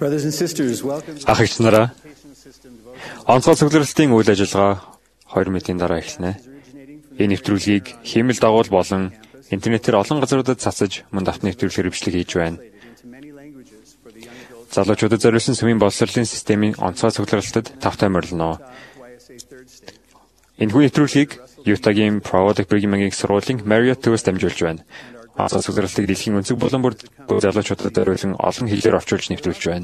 Brothers and sisters, welcome to Ах эгч нараа онцгой цугларалтын үйл ажиллагаа 2 мэдийн дараа эхэлнэ. Энэ нэвтрүүлгийг хиймэл дагуул болон интернетээр олон газруудад цацаж мөн давт нэвтрүүлгээр бичлэг хийж байна. Залуучуудад зориулсан сүмийн боловсролын системийн онцгой цугларалтад тавтай морилно. Энэ нэвтрүүлгийг Utah-гийн Проводик Бригмангийн сургуулийн Marriott Tours дамжуулж байна. Онцгой цугларалтыг дэлхийн өнцөг булан бүр залуучуудад зориулсан олон хэлээр орчуулж нэвтрүүлж байна.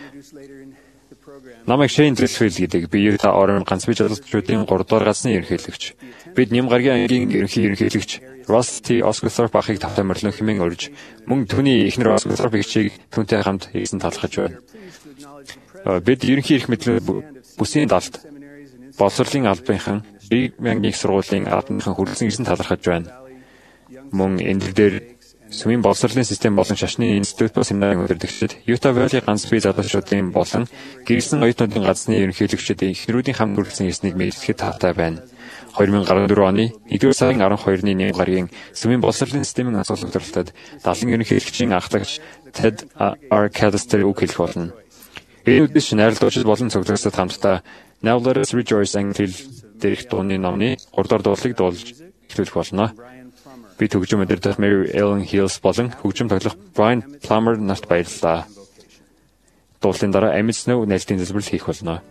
Намайг Шейн Дресфилд гэдэг би Utah орон ганц бие залуучуудын 3 дугаар газрын ерөнхийлөгч. Бид Нямгаргийн ангийн ерөнхийлөгч Ross T. Osgothorpe ахыг тавтай морилно хэмээн урьж мөн түүний эхнэр Osgothorpe эгчийг түүнтэй хамт хийсэн талхаж байна. Бид ерөнхий эрх мэдлэг бүсийн далд боловсролын албанхан Бригмангийн сургуулийн албанхан хүрэлцэн гэсэн талархаж байна. Мөн энэ дээр сүмийн боловсролын систем болон шашны институт ба семинарын удирдагчид Utah Valley ганц бие залуучуудын болон гэрэлсэн оюутнуудын газрын ерөнхийлөгчид эхнэрүүдийн хамт хүрэлцэн хийснийг мэддэхэд таатай байна. 2014 оны 1-р сарын 12-ны Нямгаргийн сүмийн боловсролын системийн онцгой цугларалтад 70 ерөнхийлөгчийн анхлагч Ted R. Cadester үг хэлэх болно. Энэ үдэш найралтуучид болон цугларалтад хамтдаа Now Let Us Rejoice англи дээрх дууны номны 3-р дуулыг дуулж эхлүүлэх болно. Би төгжим өдөртөх Mary Ellen Hills болон хөгжим тоглох Brian Plummer нарт баярлалаа. Дуулын дараа Amit Snow нээлтийн зөвлөл хийх болно.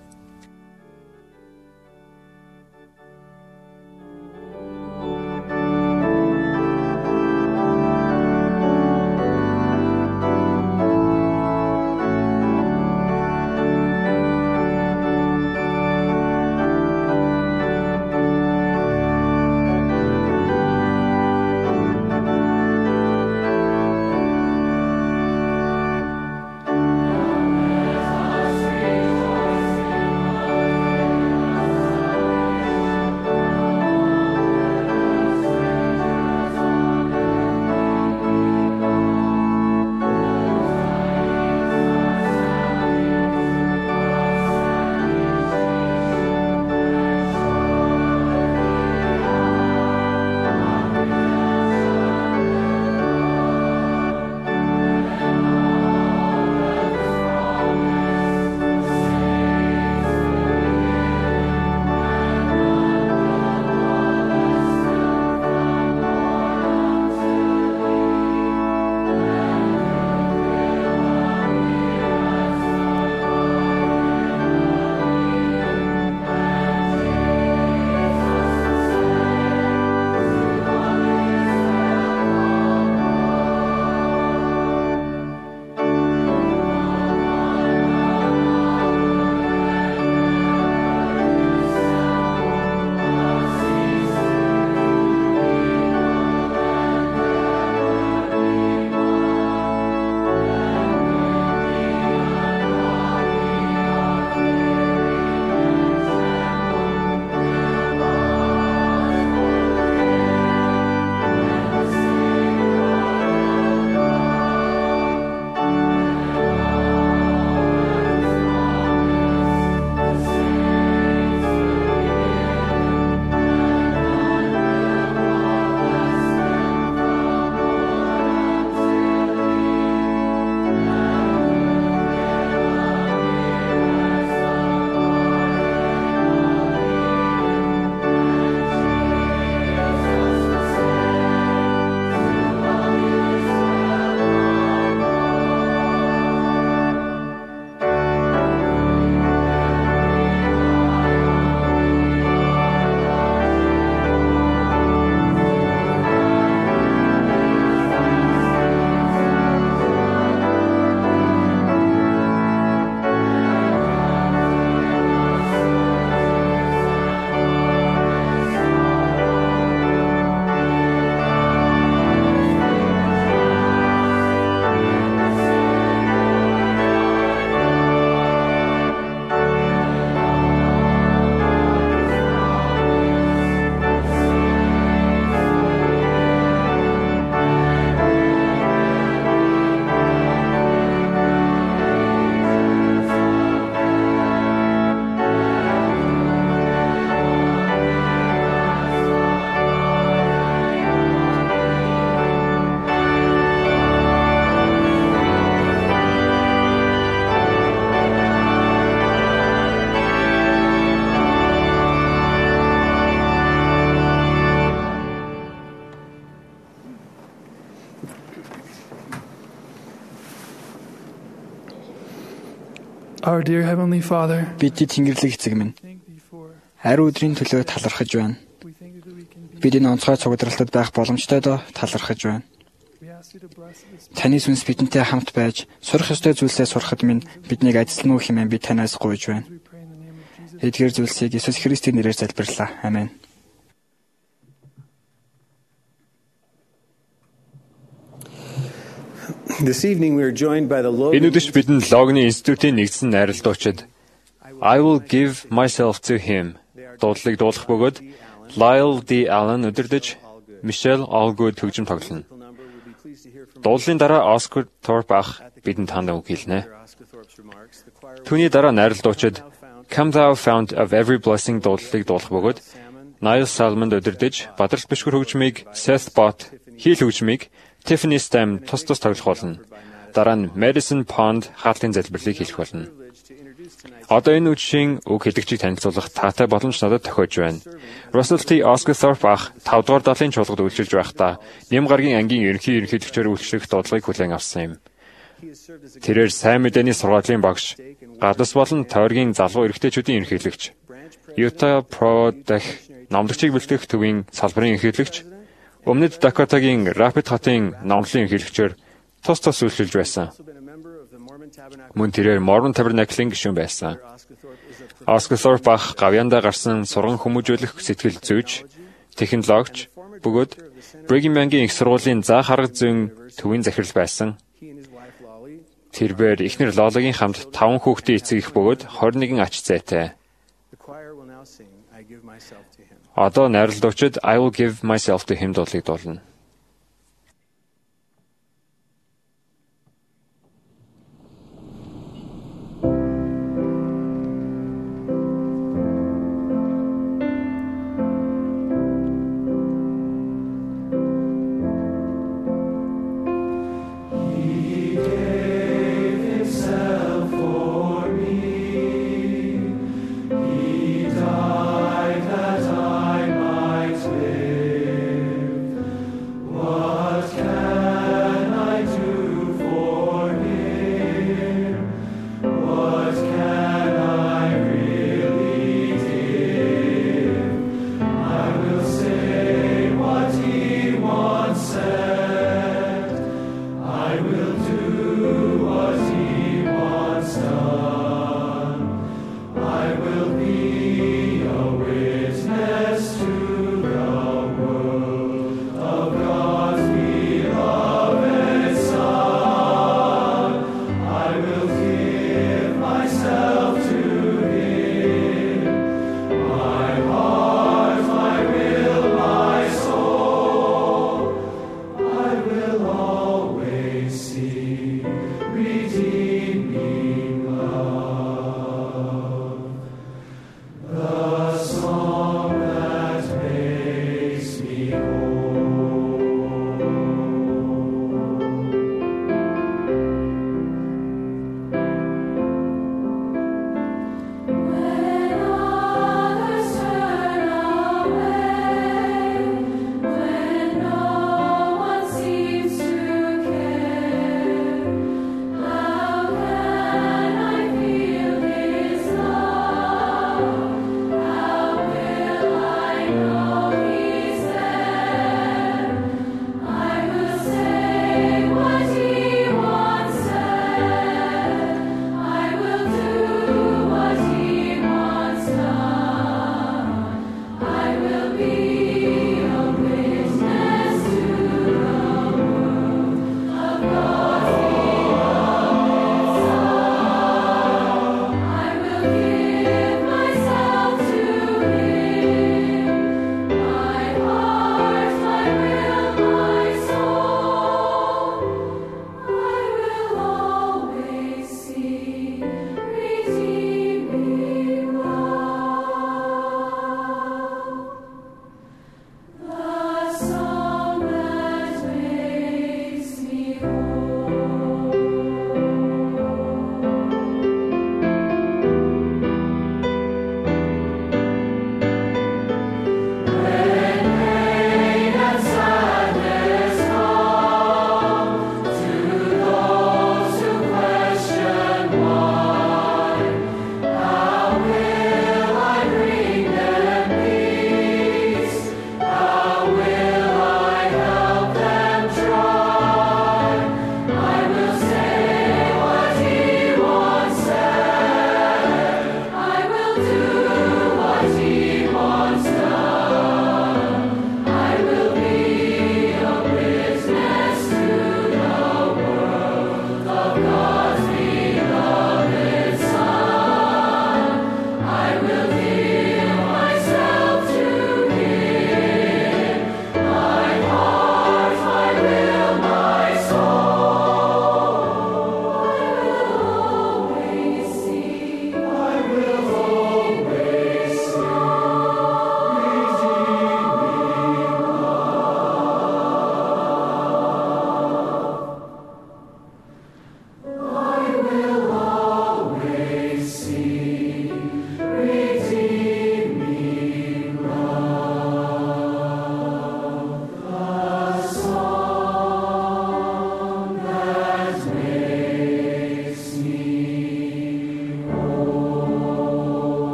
Our dear Heavenly Father, Бидний Тэнгэрлэг эцэг минь, thank thee for ариун өдрийн төлөө талархаж байна. we thank you that we can be. Бид энэ онцгой цугдралтад байх боломжтойдоо талархаж байна. We ask you to bless this. Таны сүнс бидэнтэй хамт байж, сурах ёстой зүйлсээ сурахад минь биднийг ажилтна уу хэмээн би танаас гуйж байна. We pray in the name of Jesus. Эдгээр зүйлсийг Иесус Христийн нэрээр залбирлаа. Амен. This evening we are joined by the Энэ Logan өдөр бидэнд Логны институтын нэгдсэн найралтуучид I will give myself to him дуудлыг дуулах бөгөөд Lyle D. Allen удирдах Michelle Allgood төгжим тоглоно. Дуулын дараа Oscar Thorpe ах бидэнд хандаа үг хэлнэ. Түүний дараа найралтуучид Come Thou Fount of Every Blessing дуудлыг дуулах бөгөөд Niall Salmond удирдах Бадрал бишгүр хөгжмийг Seth Bott хийл хөгжмийг Tiffany Stam тус тоглох болно. Дараа нь Madison Pond хаалтын залбирлыг хэлэх болно. Одоо энэ үгшийн үг хэлэгчийг танилцуулах таатай боломж надад тохиож байна. Russell T. Oscar Thorpe ах 5 дугаар далайн чуулгад үйлчилж байхдаа Нэм гарагийн ангийн ерөнхийлөгчөөр үйлчлэх дуудлагыг хүлээн авсан юм. Тэрээр сайн мэдээний сургуулийн багш, гадас болон тойргийн залгуу эрэгтэйчүүдийн ерөнхийлөгч, Utah Pro дах номлогчийг бэлтгэх төвийн салбарын ерөнхийлөгч, Өмнөд Дакотагийн Rapid хотын номлолын ерөнхийлөгчөөр тус үйлчилж байсан. Мөн тэрээр Mormon Tabernacle-ийн гишүүн байсан. Oscar Thorpe ах гавьяндаа гарсан сурган хүмүүжүүлэх сэтгэл зүйч, технологич, бөгөөд Brigham Young-ийн их сургуулийн заах арга зүйн төвийн захирал байсан. Тэрээр эхнэр Лолагийн хамт 5 хүүхдийн эцэг их бөгөөд 21 ач зайтай. Одоо найралтуучид I will give myself to him дуулыг дуулна.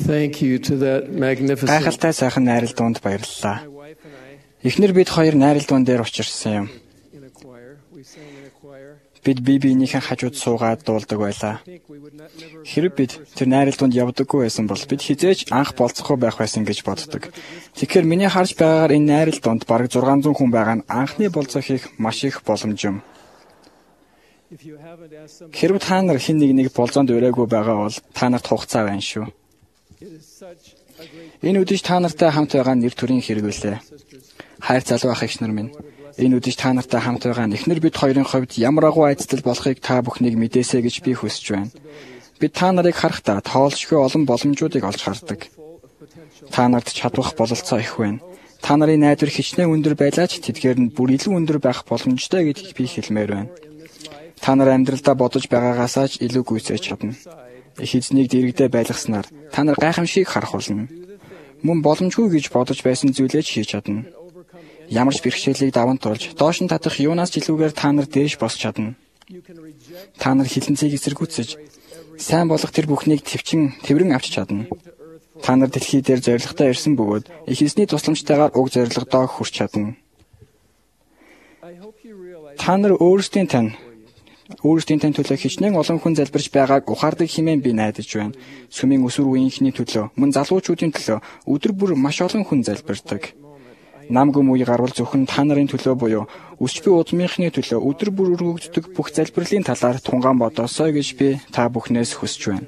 Thank you to that magnificent. Гайхалтай сайхан найралтуунд баярлалаа. My wife and I Эхнэр бид хоёр найралтуун дээр учирсан юм. in a choir. We sang in a choir. Бид бие биенийхэн хажууд суугаад дуулдаг байлаа. I think we would not never. Хэрэв бид тэр найралтуунд явдаггүй байсан бол бид хизээж анх болцохгүй байх байсан гэж боддог. Тэгэхээр миний харж байгаагаар энэ найралтуунд бараг 600 хүн байгаа нь анхны болцоо хийх маш их боломж юм. If you haven't asked somebody, Хэрэв та нар хэн нэг болзоонд ураагүй байгаа бол та нарт хугацаа байна шүү. it is such a great Энэ үдэж та нартай хамт байгаа нэр төрийн хэрэг үлээ. sisters. Хайр залуу ах эгчнэр минь. Энэ үдэж та нартай хамт байгаа эхнэр бид хоёрын хувьд ямар агуу айцтал болохыг та бүхнийг мэдээсэй гэж би хүсэж байна. Бид та нарыг харахтаа тоолшгүй олон боломжуудыг олж хардаг. Full of potential. Та нарт чадвах бололцоо их байна. Та нарын найдвар хичнээн өндөр байлаач тэдгээр нь бүр илүү өндөр байх боломжтой гэдгийг би хэлмээр байна. Та нар амьдралдаа бодож байгаагаасаа ч илүү гүйцээж чадна. Их эзнийг дэрэгдээ байлгаснаар та нар гайхамшиг харах болно. Мөн боломжгүй гэж бодож байсан зүйлээ ч хийж чадна. Ямар ч бэрхшээлийг даван туулж, доош нь татах юунаас ч илүүгээр та нар дээш босч чадна. You can reject Та нар хилэнцгийг эсэргүүцэж, сайн болох тэр бүхнийг тэрвэн авч чадна. Та нар дэлхий дээр зоригтой ирсэн бөгөөд их эзний тусламжтайгаар уг зоригдоо хүрч чадна. I hope you realize Та нар өөрсдийн тань төлөө хичнээн олон хүн залбирч байгааг ухаардаг хэмээн би найдаж байна. Сүмийн өсвөр үеийнхний төлөө, мөн залуучуудын төлөө өдөр бүр маш олон хүн залбирдаг. Нам гүм үе гарвал зөвхөн та нарын төлөө буюу өсч буй удмынхны төлөө өдөр бүр өргөгддөг бүх залбирлын талаар тунгаан бодоосой гэж би та бүхнээс хүсэж байна.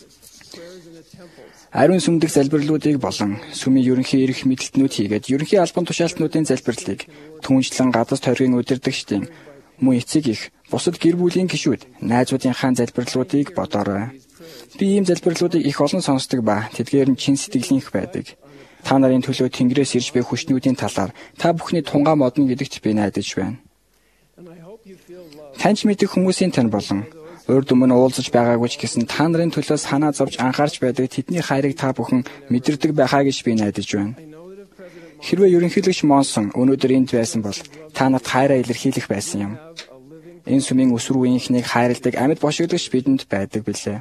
Ариун сүмдэг залбирлуудыг болон сүмийн ерөнхий эрх мэдэлтнүүд хийгээд ерөнхий албан тушаалтнуудын залбирлыг түүнчлэн гадас тойргийн удирдагчдын мөн эцэг их бусад гэр бүлийн гишүүд найзуудынхаа залбирлуудыг бодоорой. Би ийм залбирлуудыг их олон сонсдог ба тэдгээр нь чин сэтгэлийнх байдаг. Та нарын төлөө Тэнгэрээс ирж буй хүчнүүдийн талаар та бүхний тунгаан модно гэдэгт би найдаж байна. and I hope you feel love. Таньж мэдэх хүмүүсийн тань болон урд өмнө уулзаж байгаагүй ч гэсэн та нарын төлөө санаа зовж анхаарч байдаг тэдний хайрыг та бүхэн мэдэрдэг байхаа гэж би найдаж байна. I know that if President Хэрвээ ерөнхийлөгч Монсон өнөөдөр энд байсан бол та нарт хайраа илэрхийлэх байсан юм. have a living, Энэ сүмийн өсвөр үеийнхнийг хайрладаг амьд бошигдогч бидэнд байдаг билээ.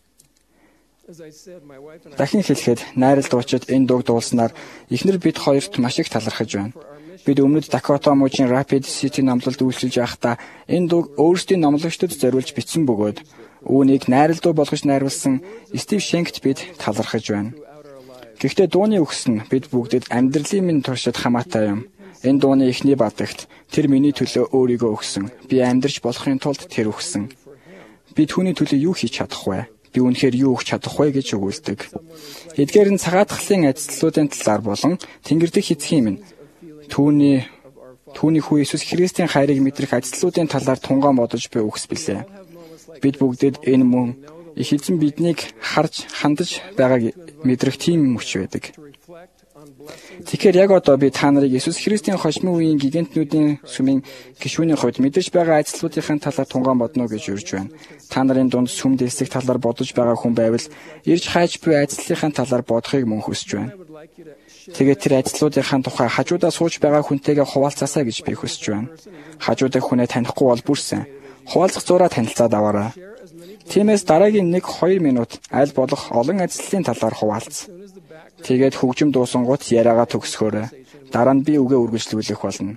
as I said, my wife and I Дахин хэлэхэд найрал дуучид энэ дууг дуулснаар эхнэр бид хоёрт маш их талархаж байна. Бид өмнөд Дакота мужийн Rapid City номлолд үйлчилж байхдаа энэ дууг өөрсдийн номлогчдод зориулж бичсэн бөгөөд үүнийг найрал дуу болгож найруулсан Стив Шенкт бид талархаж байна. Гэхдээ дууны үгс нь бид бүгдэд амьдралын минь туршид хамаатай юм. Энэ дууны эхний бадагт тэр миний төлөө өөрийгөө өгсөн. Би амьдрч болохын тулд тэр өгсөн. Би түүний төлөө юу хийж чадах вэ? Би үнэхээр юу өгч чадах вэ гэж өгүүлдэг. Эдгээр нь цагаатгалын ажлуудын талаар болон Тэнгэр дэх эцгийн минь түүний хүү Иесус Христийн хайрыг мэдрэх ажлуудын талаар тунгаан бодож буй үгс билээ. Бид бүгдээд энэ мөн их эзэн биднийг харж хандаж байгааг мэдрэх тийм мөч байдаг. reflect on blessings Тэгэхээр яг одоо би та нарыг Иесус Христийн хожмын үеийн гигантнүүдийн сүмийн гишүүний хувьд мэдэрч байгаа ажлуудын талаар тунгаан бодно гэж урьж байна. Та нарын дунд сүм дэсэх талаар бодож байгаа хүн байвал ирж хайж буй ажлын талаар бодохыг мөн хүсэж байна. I would like you to share Тэгээд тэр ажлуудын тухай хажуудаа сууж байгаа хүнтэйгээ хуваалцаасаа гэж би хүсэж байна. Хажуудаа хүнээ танихгүй бол бүрсэн. Хуваалцах зураа танилцаад аваарай. as many Тиймээс дараагийн 1-2 минут аль болох олон ажлын талаар хуваалц. as the background Тэгээд хөгжим дуусангууд яриагаа төгсгөөрэй. Дараа нь би үгээ үргэлжлүүлэх болно.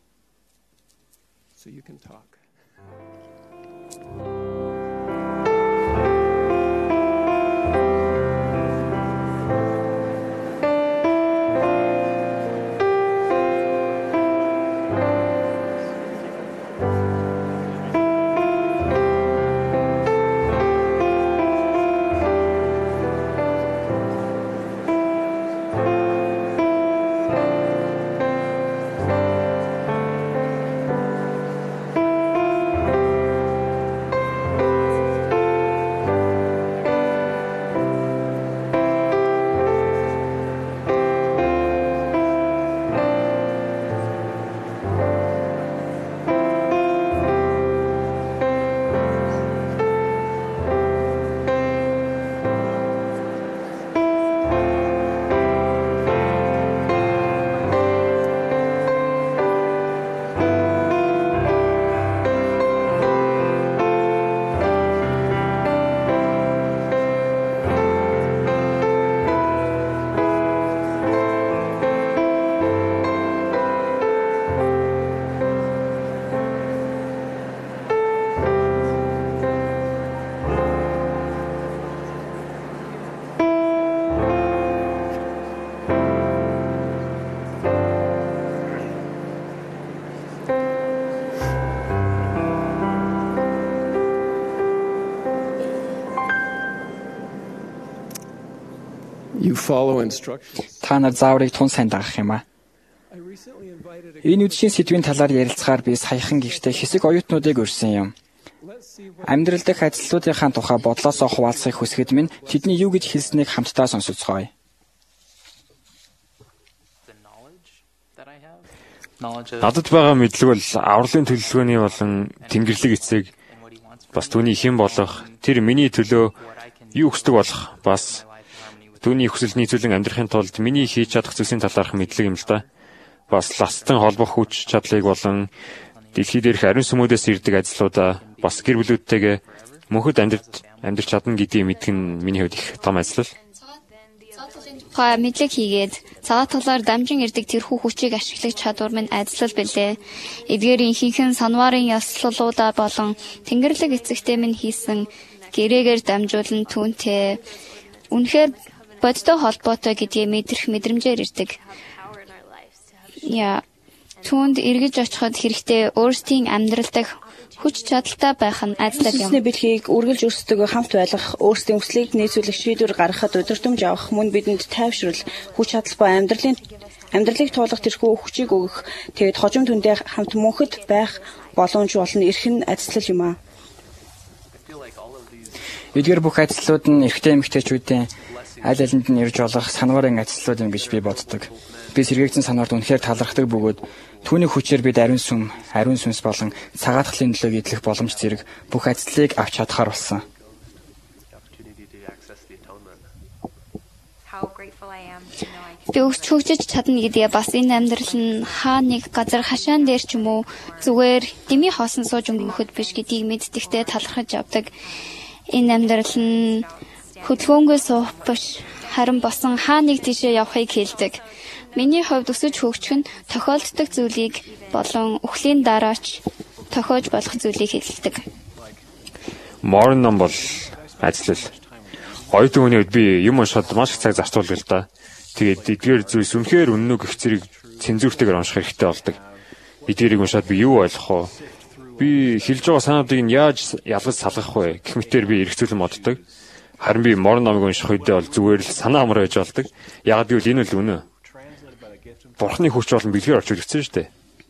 so you can talk. You follow instructions. Та нар зааврыг тун сайн дагах юм аа. I recently invited a Энэ үдшийн сэдвийн талаар ярилцахаар би саяхан гэртээ хэсэг оюутнуудыг урьсан юм. let's see what Амьдрал дэх ажлуудынхаа тухай бодлосоо хуваалцахыг хүсгэд минь тэдний юу гэж хэлснийг хамтдаа сонсоцгоё. Надад байгаа мэдлэг бол авралын төлөвлөгөөний болон тэнгэрлэг эцэг бас түүний хэн болох тэр миний төлөө юу хүсдэг болох бас түүний хүсэл нийцүүлэн амьдрахын тулд миний хийж чадах зүйлсийн талаарх мэдлэг юм л да. Бас ластан холбох хүч чадлыг болон дэлхий дээрх ариун сүмүүдээс ирдэг ажлуудаа бас гэр бүлүүдтэйгээ мөнхөд амьдрч чадна гэдгийг мэдэх нь миний хувьд их том ажил. Мэдлэг хийгээд цагаат талаар дамжин ирдэг тэрхүү хүчийг ашиглах чадвар минь ажиллал билээ. Эдгээр ихэнхэн санварын ёслолуудаа болон тэнгэрлэг эцэгтэй минь хийсэн гэрээгээр дамжуулан түүнтэй үнэхээр бодтой холбоотой гэдгийг мэдрэх мэдрэмжээр ирдэг. Түүнд эргэж очиход хэрэгтэй өөрсдийн амьдрал дэх хүч чадалтай байх нь айддаг юм. Бидний бэлхийг үргэлж өрсдөг хамт байх, өөрсдийн хүслийг нийцүүлэх шийдвэр гаргахад удирдамж авах, мөн бидэнд тайвшрал, хүч чадал ба амьдралыг туулах тэрхүү хүчийг өгөх, тэгээд хожим түндээ хамт мөнхөд байх боломж болно эрхэн ажил юм аа. Эдгээр бүх ажлууд нь эрэгтэй эмэгтэйчүүдийн аль алинд нь ирж болох санварын ажлууд юм гэж би боддог. Би сэргээгдсэн санварт үнэхээр талархдаг бөгөөд түүний хүчээр бид ариун сүнс болон цагаатгалын төлөө идэх боломж зэрэг бүх ажлыг авч чадхаар болсон. Би өгч хөгжиж чадна гэдгээ бас энэ амьдрал нь хаа нэг газар хашаан дээр ч юм уу зүгээр дими хоосон сууж өнгөрөхөд биш гэдгийг мэддэхтэй талархаж явдаг. Энэ амьдрал нь хөдөлгөөнгөө суух биш харин босон хаа нэг тийшээ явахыг хэлдэг. Миний хувьд өсөж хөгжих нь тохиолддог зүйлийг болон үхлийн дараач тохиож болох зүйлийг хэлдэг. Морин ном бол ажил. Оюутан хүний үед би юм уншихад маш их цаг зарцуулдаг л да. Тэгээд эдгээр зүйлс үнэхээр үнэн үү гэх зэрэг цензуртэйгээр унших хэрэгтэй болдог. Эдгээрийг уншаад би юу ойлгох вэ? Би хэлж байгаа санаадыг нь яаж ялгаж салгах вэ гэх мэтээр би эргцүүлэн боддог. Харин би морин номыг унших үедээ бол зүгээр л санаа амраа байж болдог. Яг гэвэл энэ л үнэ. Бурхны хүч болон бэлгээр орж ирсэн шүү дээ.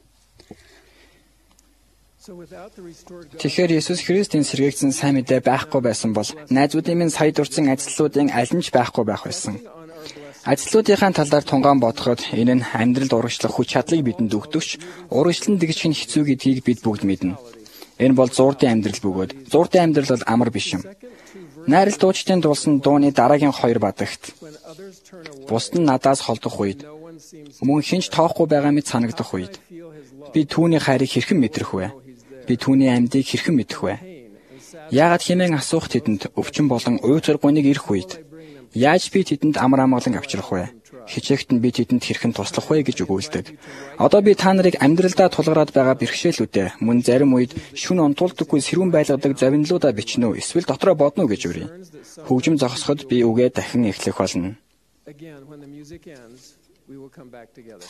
Тэгэхээр Есүс Христийн сэргээгдсэн сайн мэдээ байхгүй байсан бол найзуудын минь сая дурдсан ажлуудын аль нь ч байхгүй байх байсан. Ажлуудынхаа талаар тунгаан бодоход энэ нь амьдралд урагшлах хүч чадлыг бидэнд өгдөгч урагшлан дэгжих нь хэцүү гэдгийг бид бүгд мэднэ. Энэ бол зууртын амьдрал бөгөөд зууртын амьдрал бол амар биш юм. Найрал дуучдын дуулсан дууны дараагийн 2 бадагт бусд нь надаас холдох үед мөн хинч тоохгүй байгаа мэт санагдах үед би түүний хайрыг хэрхэн мэдрэх вэ? Би түүний амьдыг хэрхэн мэдэх вэ? Яагаад хэмээн асуух тэдэнд өвчин болон уйтар гуниг ирэх үед яаж би тэдэнд амар амгалан авчрах вэ? Хичээгт нь би тэдэнд хэрхэн туслах вэ гэж өгүүлдэг. Одоо би та нарыг амьдралдаа тулгараад байгаа бэрхшээлүүдээ мөн зарим үед шүн онтуулдаггүй сэрүүн байлгадаг завинлуудаа бичнэ үү эсвэл дотроо бодно гэж үрий. Хөгжим зогсоход би үгээ дахин эхлэх болно. again when the music ends. We will come back together.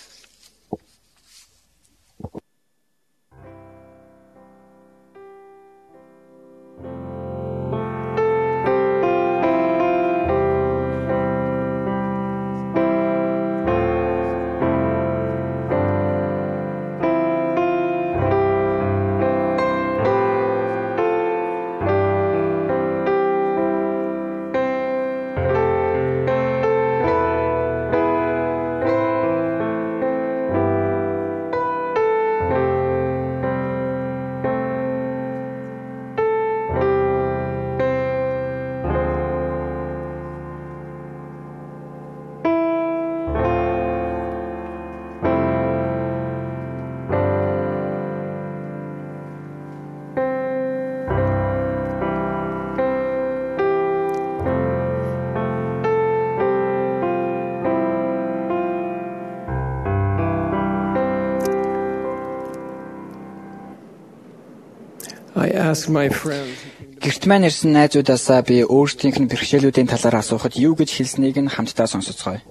I asked my friends. Гэрт маань ирсэн найзуудаасаа би өөрсдийнх нь бэрхшээлүүдийн талаар асуухад юу гэж хэлснийг нь хамтдаа сонсоцгоё.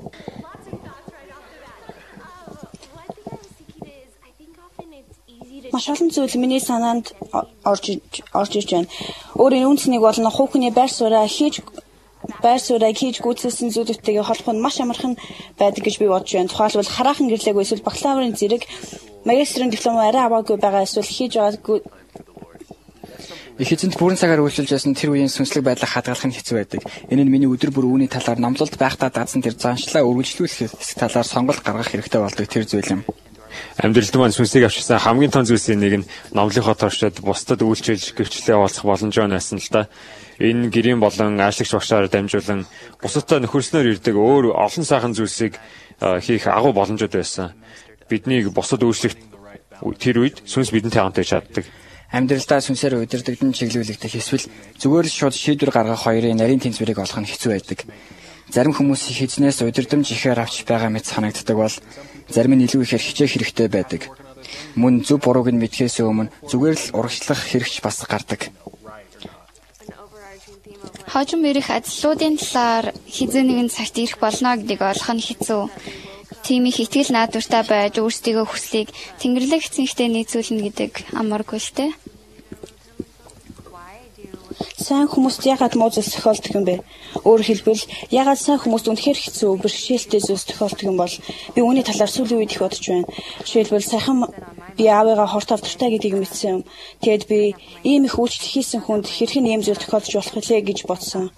Маш олон зүйл миний санаанд орж ирж байна. Өөрийн үнцнийг болон хувхны байр сууриа хийж байр суурийг хийж гүйцэлсэн зүйлүүдтэйгээ холбох нь маш амархан байдаг гэж би бодож байна. Тухайлбал хараахан гэрлээгүй эсвэл бакалаврын зэрэг магистрийн диплом арай аваагүй байгаа эсвэл хийж байгаагүй их эзэнт бүрэн цагаар үйлчилж байсан тэр үеийн сүнслэг байдлыг хадгалах нь хэцүү байдаг. Энэ нь миний өдөр бүр үүний талаар номлолд байхдаа дадсан тэр заншлаа үргэлжлүүлэх хэсэг талаар сонголт гаргах хэрэгтэй болдог тэр зүйл юм. Амьдралд маань сүнсийг авчирсан хамгийн том зүйлсийн нэг нь номлынхоо туршид бусдад үйлчилж гэрчлэлээ олцох боломж байсан л да. Энэ гэрийн болон аашлагч багшаар дамжуулан бусадтай нөхөрснөөр ирдэг өөр олон сайхан зүйлсийг хийх агуу боломжууд байсан. Биднийг бусад үйлчлэх тэр үед сүнс бидэнтэй хамт байж чаддаг. Амьдралдаа сүнсээр удирдагдан чиглүүлэгдэх эсвэл зүгээр л шууд шийдвэр гаргах хоёрын нарийн тэнцвэрийг олох нь хэцүү байдаг. Зарим хүмүүс их эзнээс удирдамж ихээр авч байгаа мэт санагддаг бол зарим нь илүү ихээр хичээх хэрэгтэй байдаг. Мөн зөв бурууг нь мэдхээс өмнө зүгээр л урагшлах хэрэгч бас гардаг. Хожим ирэх ажлуудын талаар хизээ нэгэн цагт ирэх болно гэдгийг ойлгох нь хэцүү. Тийм их итгэл наадвартай байж өөрсдийнхөө хүслийг Тэнгэрлэг эцэгтэй нийцүүлнэ гэдэг амаргүй л дээ. Сайн хүмүүст ягаад муу зүйлс тохиолдох юм бэ? Өөрөөр хэлбэл ягаад сайн хүмүүст үнэхээр хэцүү бэрхшээлтэй зүйлс тохиолдох юм бол би үүний талаар сүүлийн үед их бодож байна. Жишээлбэл сайхан би аавыгаа хорт авдагтай гэдгийг мэдсэн юм. Тэгэд би ийм их үйлчлэл хийсэн хүнд хэрхэн ийм зүйл тохиолдож болох вэ гэж бодсон.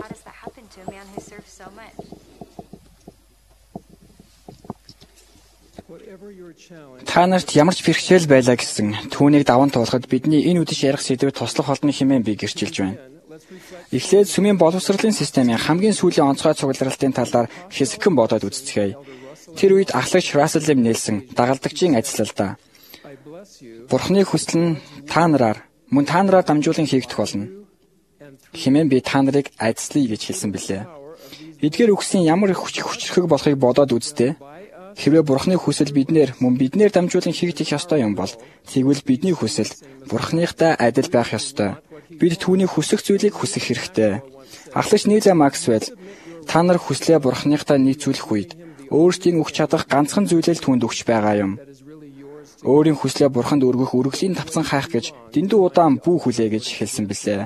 Та нарт ямар ч бэрхшээл байлаа гэсэн түүнийг даван туулахад бидний энэ үдэш ярих сэдвээр туслах болно хэмээн би гэрчилж байна. Эхлээд сүмийн боловсролын системийн хамгийн сүүлийн онцгой цугларалтын талаар хэсэгхэн бодоод үзцгээе. Тэр үед ахлагч Russell M. Nelson дагалдагчийн ажиллалдаа Бурхны хүсэл нь та нараар мөн та нараар дамжуулан хийгдэх болно хэмээн би та нарыг айдслая гэж хэлсэн билээ. Эдгээр үгсийн ямар их хүчрхэг болохыг бодоод үзтээ. Хэрвээ Бурхны хүсэл биднээр мөн биднээр дамжуулан хийгдэх ёстой юм бол тэгвэл бидний хүсэл Бурхныхтай адил байх ёстой. Бид түүний хүсэх зүйлийг хүсэх хэрэгтэй. Ахлагч Нила Максвелл та нар хүслээ Бурхныхтай нийцүүлэх үед өөрсдийн өгч чадах ганцхан зүйлээ түүнд өгч байгаа юм. Өөрийн хүслээ Бурханд өргөх үргэлийн тавцан хайх гэж дэндүү удаан бүү хүлээ гэж хэлсэн билээ.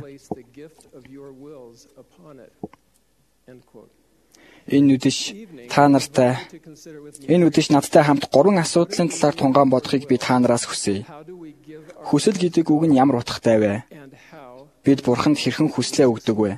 Энэ үдэш надтай хамт 3 асуудлын талаар тунгаан бодохыг би та нараас хүсье. Хүсэл гэдэг үг нь ямар утгатай вэ? Бид Бурханд хэрхэн хүслээ өгдөг вэ?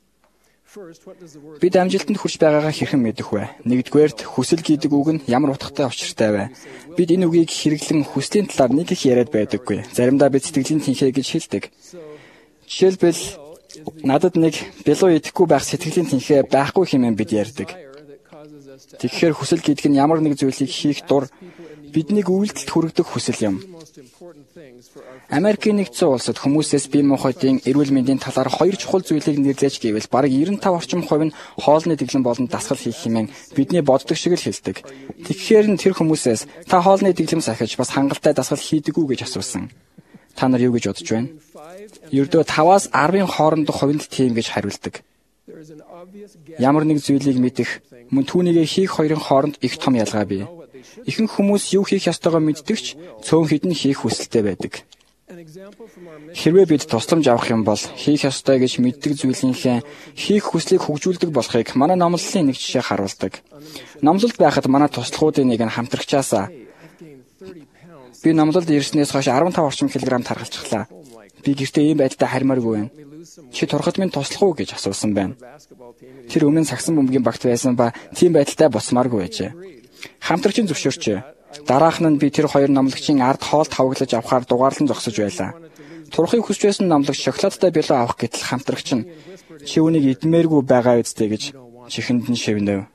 Бид амжилтанд хүрч байгаагаа хэрхэн мэдэх вэ? Нэгдүгээрт хүсэл гэдэг үг нь ямар утгатай учиртай вэ? Бид энэ үгийг хэрэглэн хүслийн талаар нэг их яриад байдаггүй. Заримдаа бид сэтгэлийн тэнхээ гэж хэлдэг. Жишээлбэл надад нэг бэлуу идэхгүй байх сэтгэлийн тэнхээ байхгүй хэмээн бид ярьдаг. Тэгэхээр хүсэл гэдэг нь ямар нэг зүйлийг хийх дур биднийг үйлдэлд хүргэх хүсэл юм. Америкийн нэгдсэн улсад хүмүүсээс бие махбодын эрүүл мэндийн талаар 2 чухал зүйлийг нэрлэж гэвэл бараг 95% нь хоолны дэглэм болон дасгал хийх хэмээн бидний боддог шиг л хэлдэг. Тэгэхээр нь тэр хүмүүсээс та хоолны дэглэм сахиж бас хангалттай дасгал хийдэг үү гэж асуусан. Та нар юу гэж бодож байна? Ердөө 5-аас 10-ын хоорондох хувинд тийм гэж хариулдаг. Ямар нэг зүйлийг мэдэх, мөн түүнийг хийх хоёрын хооронд их том ялгаа бий. Ихэнх хүмүүс юу хийх ёстойгоо мэддэг ч цөөн хэд нь хийх хүсэлтэй байдаг. Хэрвээ бид тусламж авах юм бол хийх ёстой гэж мэддэг зүйлийнхээ хийх хүслийг хөгжүүлдэг болохыг манай номлолын нэг жишээ харуулдаг. Номлолд байхад манай туслахуудын нэг нь хамтрагчаасаа би номлолд ирснээс хойш 15 орчим килограмм тархалчихлаа. Би гэртээ ийм байдлаа харьмааргүй байна. Чи турхад минь туслах уу гэж асуусан байна. Тэр өмнө сагсан бөмбөгийн багт байсан ба тийм байдалтай буцмааргүй байжээ. Хамтрагчин зөвшөөрчээ. Дараах нь би тэр хоёр номлогчийн ард хоол тавглаж авахаар дугаарлан зогсож байлаа. Турхыг хүсч байсан номлогч шоколадтай бэлүү авах гэтэл хамтрагч нь чи үнийг идмээргүй байгаа үстэй гэж чихэнд нь шивнэв.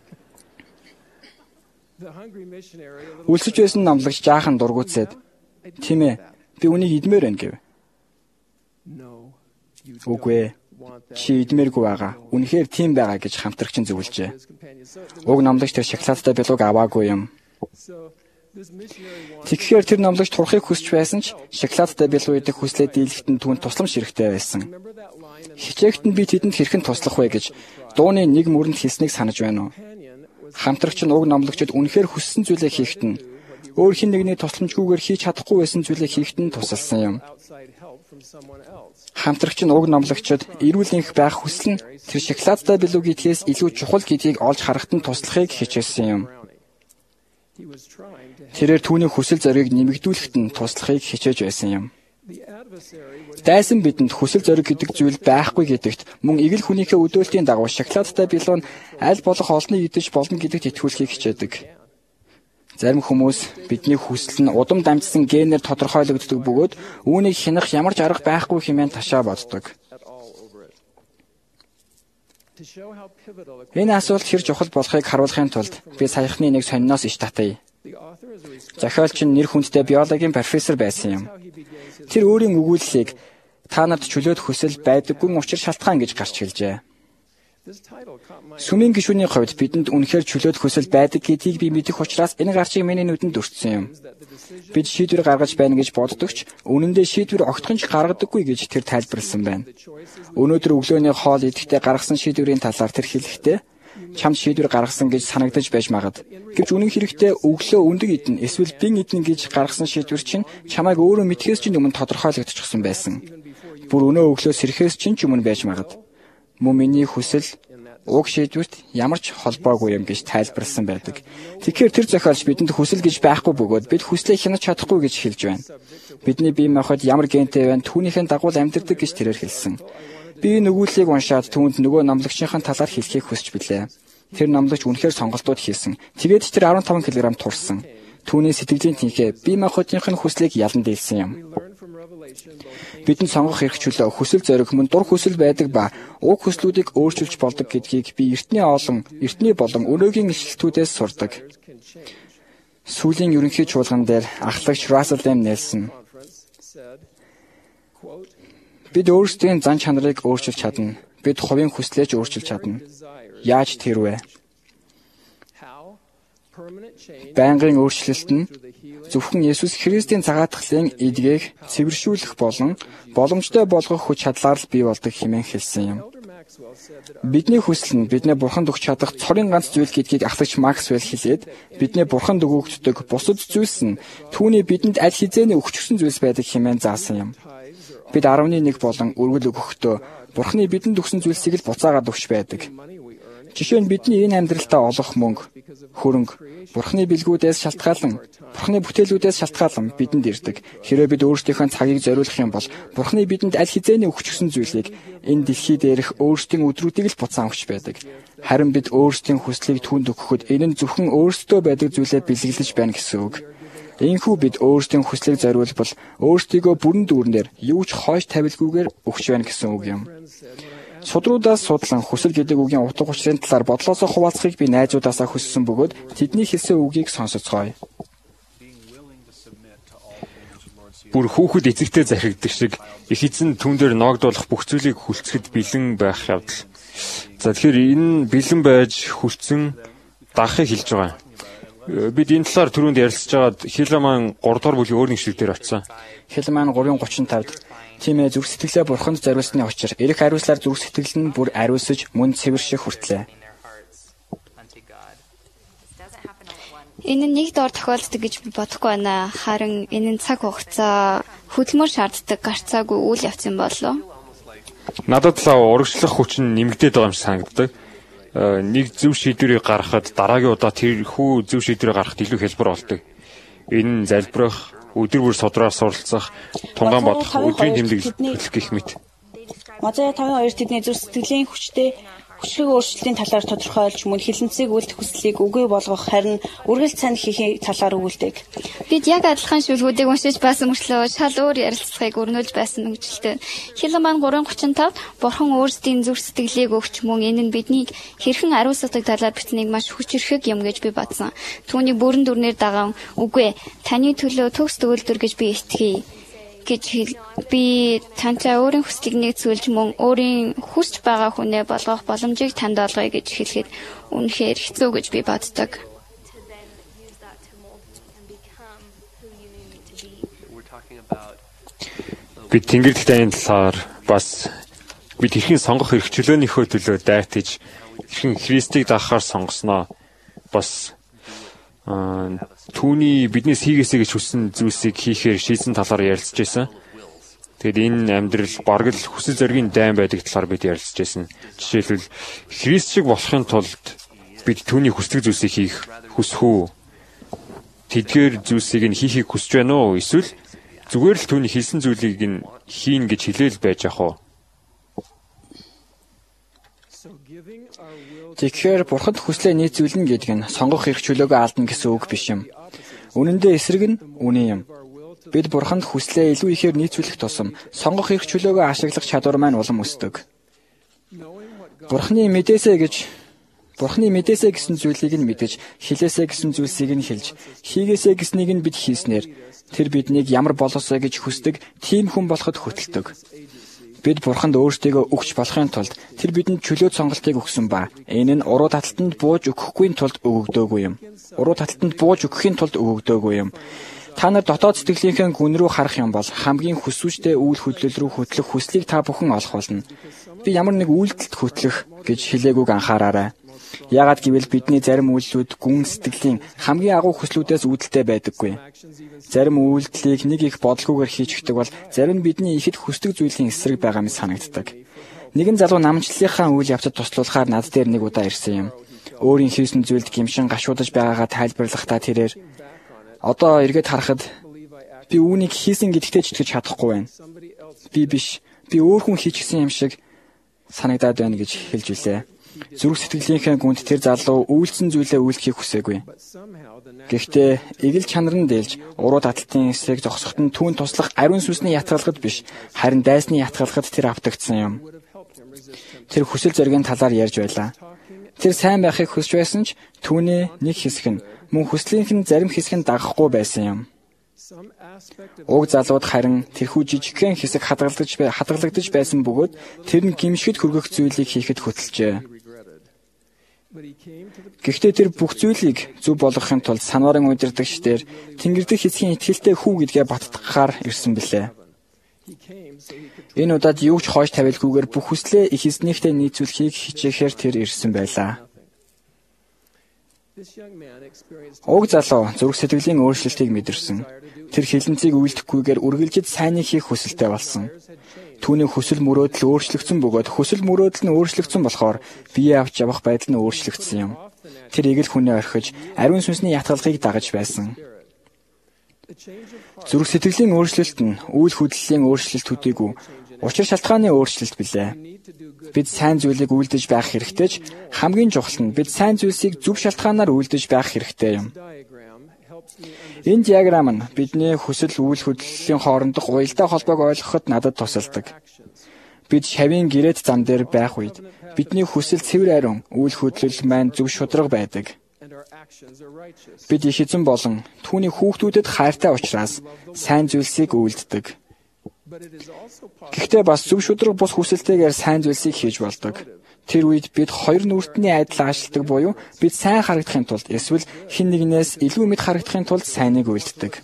Үлсэж байсан номлогч жаахан дургуутсээд тийм ээ би үнийг идмээр байна гэв. Үгүй чи идмээргүй байгаа. Үнэхээр тийм байгаа гэж хамтрагч нь зөвлөжээ. Уг номлогч тэр шоколадтай бэлүүг аваагүй юм. Тэгэхээр тэр номлогч турхыг хүсч байсан ч шоколадтай бэлүү идэх хүслээ дийлэхэд нь түүнд тусламж хэрэгтэй байсан. Хичээгт нь би тэдэнд хэрхэн туслах вэ гэж дууны нэг мөрөнд хэлснийг санаж байна уу? Хамтрагч нь уг номлогчд үнэхээр хүссэн зүйлээ хийхэд нь өөр хэн нэгний тусламжгүйгээр хийж чадахгүй байсан зүйлийг хийхэд нь тусалсан юм. Хамтрагч нь уг номлогчид эрүүл энх байх хүсэл нь тэр шоколадтай билүү гэдгээс илүү чухал гэдгийг олж харахад нь туслахыг хичээсэн юм. Тэрээр түүний хүсэл зориг нэмэгдүүлэхэд нь туслахыг хичээж байсан юм. Дайсан бидэнд хүсэл зориг гэдэг зүйл байхгүй гэдэгт мөн эгэл хүнийхээ өдөөлтийн дагуу шоколадтай билүү нь аль болох олныг идэж болно гэдэгт итгүүлэхийг хичээдэг. Зарим хүмүүс бидний хүсэл нь удам дамжсан генээр тодорхойлогддог бөгөөд үүнийг хянах ямар ч арга байхгүй хэмээн ташаа боддог. Энэ асуулт хэр чухал болохыг харуулахын тулд би саяхны нэг сониноос иш татъя. Зохиолч нь нэр хүндтэй биологийн профессор байсан юм. Тэр өөрийн өгүүллийг та нарт чөлөөт хүсэл байдаггүй учир шалтгаан гэж гарч хэлжээ. Сүмийн гишүүний хувьд бидэнд үнэхээр чөлөөт хүсэл байдаг гэдгийг би мэдэх учраас энэ гарчийг миний нүдэнд өртсөн юм. Бид шийдвэр гаргаж байна гэж боддогч үнэндээ шийдвэр огтхонч гаргадаггүй гэж тэр тайлбарласан байна. Өнөөдөр өглөөний хоол идэхдээ гаргасан шийдвэрийн талаар тэр хэлэхдээ чамд шийдвэр гаргасан гэж санагдаж байж магад. Гэвч үнэн хэрэгтээ өглөө өндөг идэн эсвэл бин идэн гэж гаргасан шийдвэр чинь чамайг өөрөө мэдхээс чинь өмнө тодорхойлогдчихсон байсан. Бүр өнөө өглөө сэрэхээс чинь ч өмнө байж магад. Мөн миний хүсэл уг шийдвэрт ямар ч холбоогүй юм гэж тайлбарласан байдаг. Тэгэхээр тэр зохиолч бидэнд хүсэл гэж байхгүй бөгөөд бид хүслээ хянаж чадахгүй гэж хэлж байна. Бидний бие махбод ямар гентэй байна түүнийхэн дагуу амьдардаг гэж тэрээр хэлсэн. Би нөгүүлийг уншаад түүнд нөгөө номлогчийн талаар хэлхийг хүсч билээ. Тэр номлогч үнэхээр сонголтууд хийсэн. Тэгээд тэр 15 кг турсан. Түүний сэтгэлийн тэнхээ бие махбодынхын хүслийг ялан дийлсэн юм. Бидэнд сонгох эрх чөлөө, хүсэл зориг мөн дур хүсэл байдаг ба уг хүслүүдийг өөрчилж болдог гэдгийг би эртний болон өнөөгийн ишлэлтүүдээс сурдаг. Сүүлийн ерөнхий чуулган дээр ахлагч Russell M. Nelson бид өөрсдийн зан чанарыг өөрчилж чадна. Бид хувийн хүслээ ч өөрчилж чадна. Яаж тэр вэ? Байнгын өөрчлөлт нь зөвхөн Есүс Христийн цагаатгалын эдгээг цэвэршүүлэх болон боломжтой болгох хүч чадлаар л бий болдог хэмээн хэлсэн юм. Бидний хүсэл нь бидний бурханд өгч чадах цорын ганц зүйл гэдгийг ахлагч Максвелл хэлээд бидний бурханд өгөгддөг бусад зүйлс нь түүний бидэнд аль хэзээний өгчсөн зүйлс байдаг хэмээн заасан юм. Бид 11 болон өргөл өгөхдөө бурханы бидэнд өгсөн зүйлсийг л буцаагаад өгч байдаг. Жишээ нь бидний энэ амьдралтаа олох мөнгө, хөрөнгө, бурхны билгүүдээс шалтгаалan, бурхны бүтээлүүдээс шалтгаалan бидэнд ирдэг. Хэрэв бид өөрсдийнхөө цагийг зориулах юм бол бурхны бидэнд аль хэзээний өгчсөн зүйлийг энэ дэлхий дээрх өөрсдийн өдрүүдийг л буцаан өгч байдаг. Харин бид өөрсдийн хүслийг түүнд өгөхөд энэ нь зөвхөн өөрсдөө байдаг зүйлээ бэлгэлж байна гэсэн үг. Иймээс бид өөрсдийн хүслийг зориулбал өөрсдийгөө бүрэн дүүрнээр юу ч хойш тавилгүйгээр өгч байна гэсэн үг юм. Судруудаас судлан хүсэл гэдэг үгийн утга учирын талаар бодлоосоо хуваалцахыг би найзуудаасаа хүссэн бөгөөд тэдний хэлсэн үгийг сонсоцгоё. Бүр хүүхэд эцэгтэй захирагддаг шиг их эзэн түн дээр ноогдуулах бүх зүйлийг хүлцэхэд бэлэн байх явдал. За тэгэхээр энэ бэлэн байж хүлцэн дагахыг хэлж байгаа. Бид энэ талаар түрүүнд ярилцж байгаад Хиламан 3 дугаар бүлгийн өөр нэг шүлэг дээр очсон. Хиламан 3:35-д тийм ээ зүрх сэтгэлээ бурханд зориулсны учир эрх хариуцлаар зүрх сэтгэл нь бүр ариусж мөн цэвэрших хүртлээ. Энэ нь нэг доор тохиолддог гэж би бодохгүй байна. Харин энэ нь цаг хугацаа хөдөлмөр шаарддаг гарцаагүй үйл явц юм болов. Надад л урагшлах хүч нь нэмэгдээд байгаа юм шиг санагддаг. Нэг зөв шийдвэрийг гаргахад дараагийн удаа тэрхүү зөв шийдвэрийг гаргахад илүү хялбар болдог. Энэ нь залбирах, өдөр бүр судраар суралцах, тунгаан бодох, өдрийн тэмдэглэл төлөх гэх мэт. Мозей 52 тэдний зүрх сэтгэлийн хүчтэй хүчрэг өөрчлөлтийн талаар тодорхойлж мөн хилэнцгийг үлдэх хүслийг үгүй болгох харин үргэлж цань хийхээ талаар өгүүлдэг. Бид яг адилхан шүлгүүдийг уншиж байсан мөртлөө шал өөр ярилцлагыг өрнүүлж байсан үгжилтэй. Хиламан 3:35 бурхан өөрсдийн зүрх сэтгэлийг өгч мөн энэ нь биднийг хэрхэн ариусгадаг талаар бичнийг маш хүчрхэг юм гэж би бодсон. Түүнийг бүрэн дүрнээр дагав. Үгүй таны төлөө төгс төгөлдөр гэж би итгэе. гэж би тантай өөрийн хүслийг нэгцүүлж мөн өөрийн хүсч байгаа хүнээ болгох боломжийг танд олгоё гэж хэлэхэд үнэхээр хэцүү гэж би боддог. Бид Тэнгэр дахианы талаар бас бид хэрхэн сонгох эрх чөлөөнийхөө төлөө дайтаж хэрхэн Христийг дагахаар сонгосноо бас түүний биднээс хийгээсэй гэж хүссэн зүйлсийг хийхээр шийдсэн талаар ярилцж байсан. Тэгэд энэ амьдрал бараг л хүсэл зоригийн дайн байдаг талаар бид ярилцж байсан. Жишээлбэл Христ шиг болохын тулд бид түүний хүсдэг зүйлсийг хийх хүсэх үү? Тэдгээр зүйлсийг нь хийхийг хүсэж байна уу? Эсвэл зүгээр л түүний хэлсэн зүйлийг нь хийн гэж хэлээл байж ах уу? Тэгэхээр бурханд хүслээ нийцүүлнэ гэдэг нь сонгох эрх чөлөөгөө алдна гэсэн үг биш юм. Үнэн дээр эсрэг нь үнэн юм. Бид бурханд хүслээ илүү ихээр нийцүүлэх тусам сонгох эрх чөлөөгөө ашиглах чадвар маань улам өсдөг. Бурханы мэдээсэй гэсэн зүйлийг нь мэдэж, хэлээсэй гэсэн зүйлсийг нь хэлж, хийгээсэй гэснийг нь бид хийснээр тэр биднийг ямар болоосоо гэж хүсдэг тийм хүн болоход хөтэлдэг. Бид бурханд өөрсдийгөө өгч болохын тулд тэр бидэнд чөлөөт сонголтыг өгсөн ба энэ нь уруу таталтанд бууж өгөхийн тулд өгөгдөөгүй юм. Та нар дотоод сэтгэлийнхээ гүн рүү харах юм бол хамгийн хүсвэжтэй үйл хөдлөл рүү хөтлөх хүслийг та бүхэн олох болно. Би ямар нэг үйлдэлд хөтлөх гэж хэлээгүйг анхаараарай. Яагаад гэвэл бидний зарим үйлдэлүүд гүн сэтгэлийн хамгийн агуу хүслүүдээс үүдэлтэй байдаггүй. Зарим үйлдэлийг нэг их бодлогоор хийчихдэг бол зарим нь бидний ихэд хүсдэг зүйлийн эсрэг байгаа мэт санагддаг. Нэгэн залуу намжлалынхаа үйл явцад туслуулахаар над дээр нэг удаа ирсэн юм. Өөрийн хийсэн зүйлд гимшин гашуудаж байгаагаа тайлбарлахдаа тэрээр одоо эргээд харахад би үүнийг хийсэн гэдэгтээ ч итгэж чадахгүй байна. Би өөр хүн хийчихсэн юм шиг санагдаад байна гэж хэлж үлээ. Зүрх сэтгэлийнхээ гүнд тэр залуу үйлцэн зүйлээ үйлдэхийг хүсээгүй. Гэхдээ эгэл чанар нь дээлж уруу таталтын эсрэг зогсоход нь түүн туслах ариун сүнсний ятгалгад биш, харин дайсны ятгалгад тэр автагдсан юм. Тэр хүсэл зоригийн талаар ярьж байлаа. Тэр сайн байхыг хүсэж байсан ч түүний нэг хэсэг нь мөн хүслийнх нь зарим хэсэг нь дагахгүй байсан юм. Уг залууд харин тэрхүү жижигхэн хэсэг хадгалагдаж байсан бөгөөд тэр нь гимшгэд хүргэх зүйлийг хийхэд хөтөлжээ. Гэхдээ тэр бүх зүйлийг зөв болгохын тулд санварын удирдагч дээр Тэнгэрдэх эцгийн итгэлтэй хүү гэдгээ баттгахаар ирсэн билээ. Энэ удаад юу ч хойш тавилгүйгээр бүх хүслээ их эзнийхтэй нийцүүлэхийг хичээхээр тэр ирсэн байлаа. Уг залуу зүрх сэтгэлийн өөрчлөлтийг мэдэрсэн. Тэр хилэнцгийг үйлдэхгүйгээр үргэлжид сайныг хийх хүсэлтэй болсон. Түүний хүсэл мөрөөдөл өөрчлөгдсөн бөгөөд хүсэл мөрөөдөл нь өөрчлөгдсөн болохоор бие авч явах байдал нь өөрчлөгдсөн юм. Тэр эгэл хүнээ орхиж ариун сүнсний ятгалгыг дагаж байсан. Зүрх сэтгэлийн өөрчлөлт нь үйл хөдлөлийн өөрчлөлт төдийгүй учир шалтгааны өөрчлөлт билээ. Бид сайн зүйлийг үйлдэж байх хэрэгтэй ч хамгийн чухал нь бид сайн зүйлсийг зөв шалтгаанаар үйлдэж байх хэрэгтэй юм. Энэ диаграм нь бидний хүсэл үйл хөдлөлийн хоорондох уялдаа холбоог ойлгоход надад тусалдаг. Бид шавийн гэрээт зам дээр байх үед бидний хүсэл цэвэр ариун, үйл хөдлөл маань зөв шударга байдаг. Бид их эзэн болон түүний хүүхдүүдэд хайртай учраас сайн зүйлсийг үйлддэг. Гэхдээ бас зөв шударга бус хүсэлтэйгээр сайн зүйлсийг хийж болдог. Тэр үед бид хоёр нүртний адил аашилдаг буюу бид сайн харагдахын тулд эсвэл хэн нэгнээс илүү мэд харагдахын тулд сайныг үйлддэг.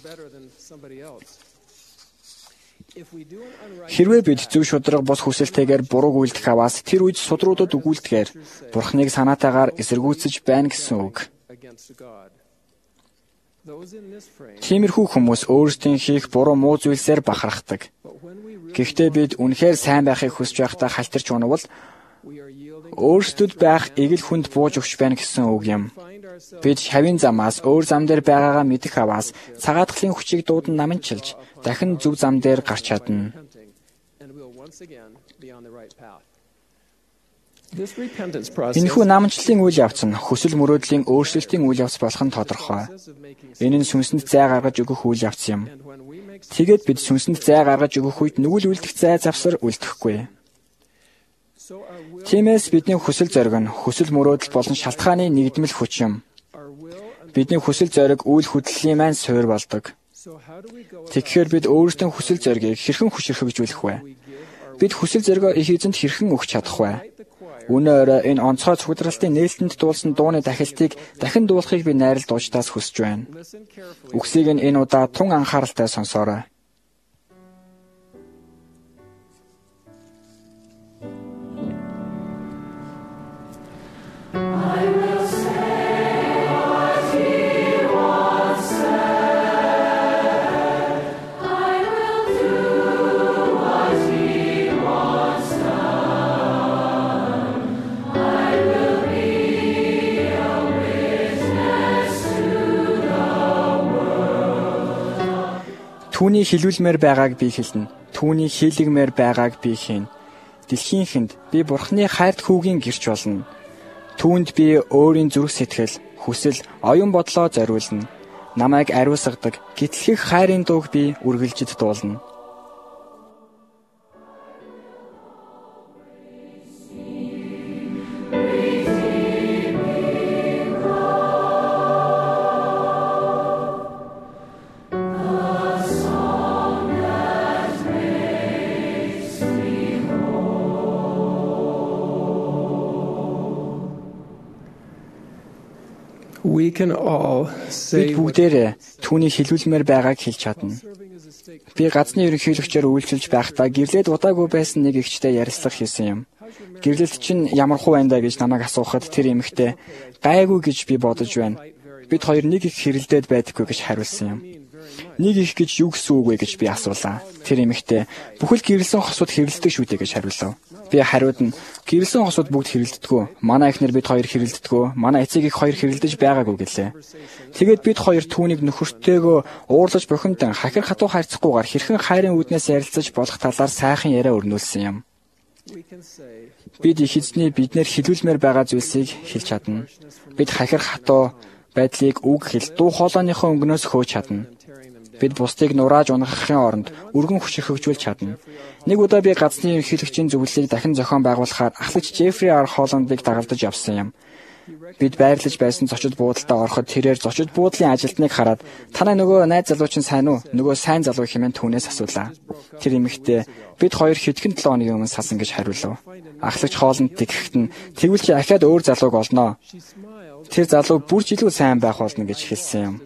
Хэрвээ бид зөв шударга бус хүсэлтэйгээр бурууг үйлдэх аваас тэр үед судруудад өгүүлдэгээр Бурхныг санаатаагаар эсэргүүцэж байна гэсэн үг. Тиймэрхүү хүмүүс өөрсдийн хийх буруу муу зүйлсээр бахархдаг. Гэхдээ бид үнэхээр сайн байхыг хүсэж байхдаа халтарч унавал өөрсдөд байх эгэл хүнд бууж өгч байна гэсэн үг юм. Бид шавийн замаас өөр зам дээр байгаагаа мэдэх аваас цагаатгалын хүчийг дуудан наманчилж дахин зөв зам дээр гарч чадна. Энэхүү наманчлалын үйл явц нь хүсэл мөрөөдлийн өөрчлөлтийн үйл явц болох нь тодорхой. Энэ нь сүнсэнд зай гаргаж өгөх үйл явц юм. Тэгээд бид сүнсэнд зай гаргаж өгөх үед нүгэл үлдэх зай завсар үлдэхгүй. Тиймээс бидний хүсэл зориг нь хүсэл мөрөөдөл болон шалтгааны нэгдмэл хүч юм. Бидний хүсэл зориг үйл хөдлөлийн маань суурь болдог. Тэгэхээр бид өөрсдөө хүсэл зоригийг хэрхэн хүчрхэгжүүлэх вэ? Бид хүсэл зоригоо их эзэнд хэрхэн өгч чадах вэ? Өнөө өрөө энэ онцгой цугдралтын нээлтэнд дуулсан дууны дахилтыг дахин дуулахыг би найрал дуучдаас хүсэж байна. Үгсийг нь энэ удаа тун анхааралтай сонсоорой. I will say what he Түүний хилүүлмээр байгааг би хэлнэ. Түүний хийлэгмээр байгааг би хийн. Дэлхийхэнд би Бурхны хайрт хүүгийн гэрч болно. Түүнд би өөрийн зүрх сэтгэл, хүсэл, оюун бодлоо зориулна. Намайг ариусгадаг, гитлэх хайрын дууг би үргэлжид дуулна. Бид бүгдээрээ түүний хилүүлмээр байгааг хэлж чадна. Би газны ерөнхийлөгчөөр үйлчилж байхдаа гэрлээд удаагүй байсан нэг эгчтэй ярилцлага хийсэн юм. Гэрлэлт чинь ямар хуу байна даа гэж намайг асуухад тэр эмэгтэй гайгүй гэж би бодож байна. Бид хоёр нэг их хэрэлдээд байдаггүй гэж хариулсан юм. Нэг их гэж юу гэсэн үг вэ гэж би асуулаа. Тэр эмэгтэй бүхэл гэрэлсэн хосууд хэрэлддэг шүү дээ гэж хариулав. Би хариуд нь гэрэлсэн хосууд бүгд хэрэлддэггүй. Манай эхнэр бид хоёр хэрэлддэггүй. Манай эцэг их хоёр хэрэлдэж байгаагүй гэлээ. Тэгээд бид хоёр түүнийг нөхөртэйгөө уурлаж бухимдан хахир хатуу хайрцахгүйгээр хэрхэн хайрын үүднээс ярилцаж болох талаар сайхан яриа өрнүүлсэн юм. Бид их эзний биднэр хилүүлмээр байгаа зүйлсийг хэлж чадна. Бид хахир хатуу байдлыг үг хэл дуу хоолойныхоо өнгнөөс хөөж чадна. Бид бусдыг нурааж унахын оронд өргөн хүчээр хөгжүүлж чадна. Нэг удаа би газны ерөнхийлөгчийн зөвлөлийг дахин зохион байгуулахаар ахлагч Джеффри Ар Холландыг дагалдаж явсан юм. Бид байрлаж байсан зочид буудалтаа ороход тэрээр зочид буудлын ажилтныг хараад танай нөгөө найз залуу чинь сайн уу? Нөгөө сайн залуу хэмээн түүнээс асуулаа. Тэр эмэгтэй бид хоёр хэдхэн 7 хоногийн өмнө салсан гэж хариулав. Ахлагч Холланд тэгэхэд нь тэгвэл чи ахаад өөр залууг олноо. Тэр залуу бүр ч илүү сайн байх болно гэж хэлсэн юм.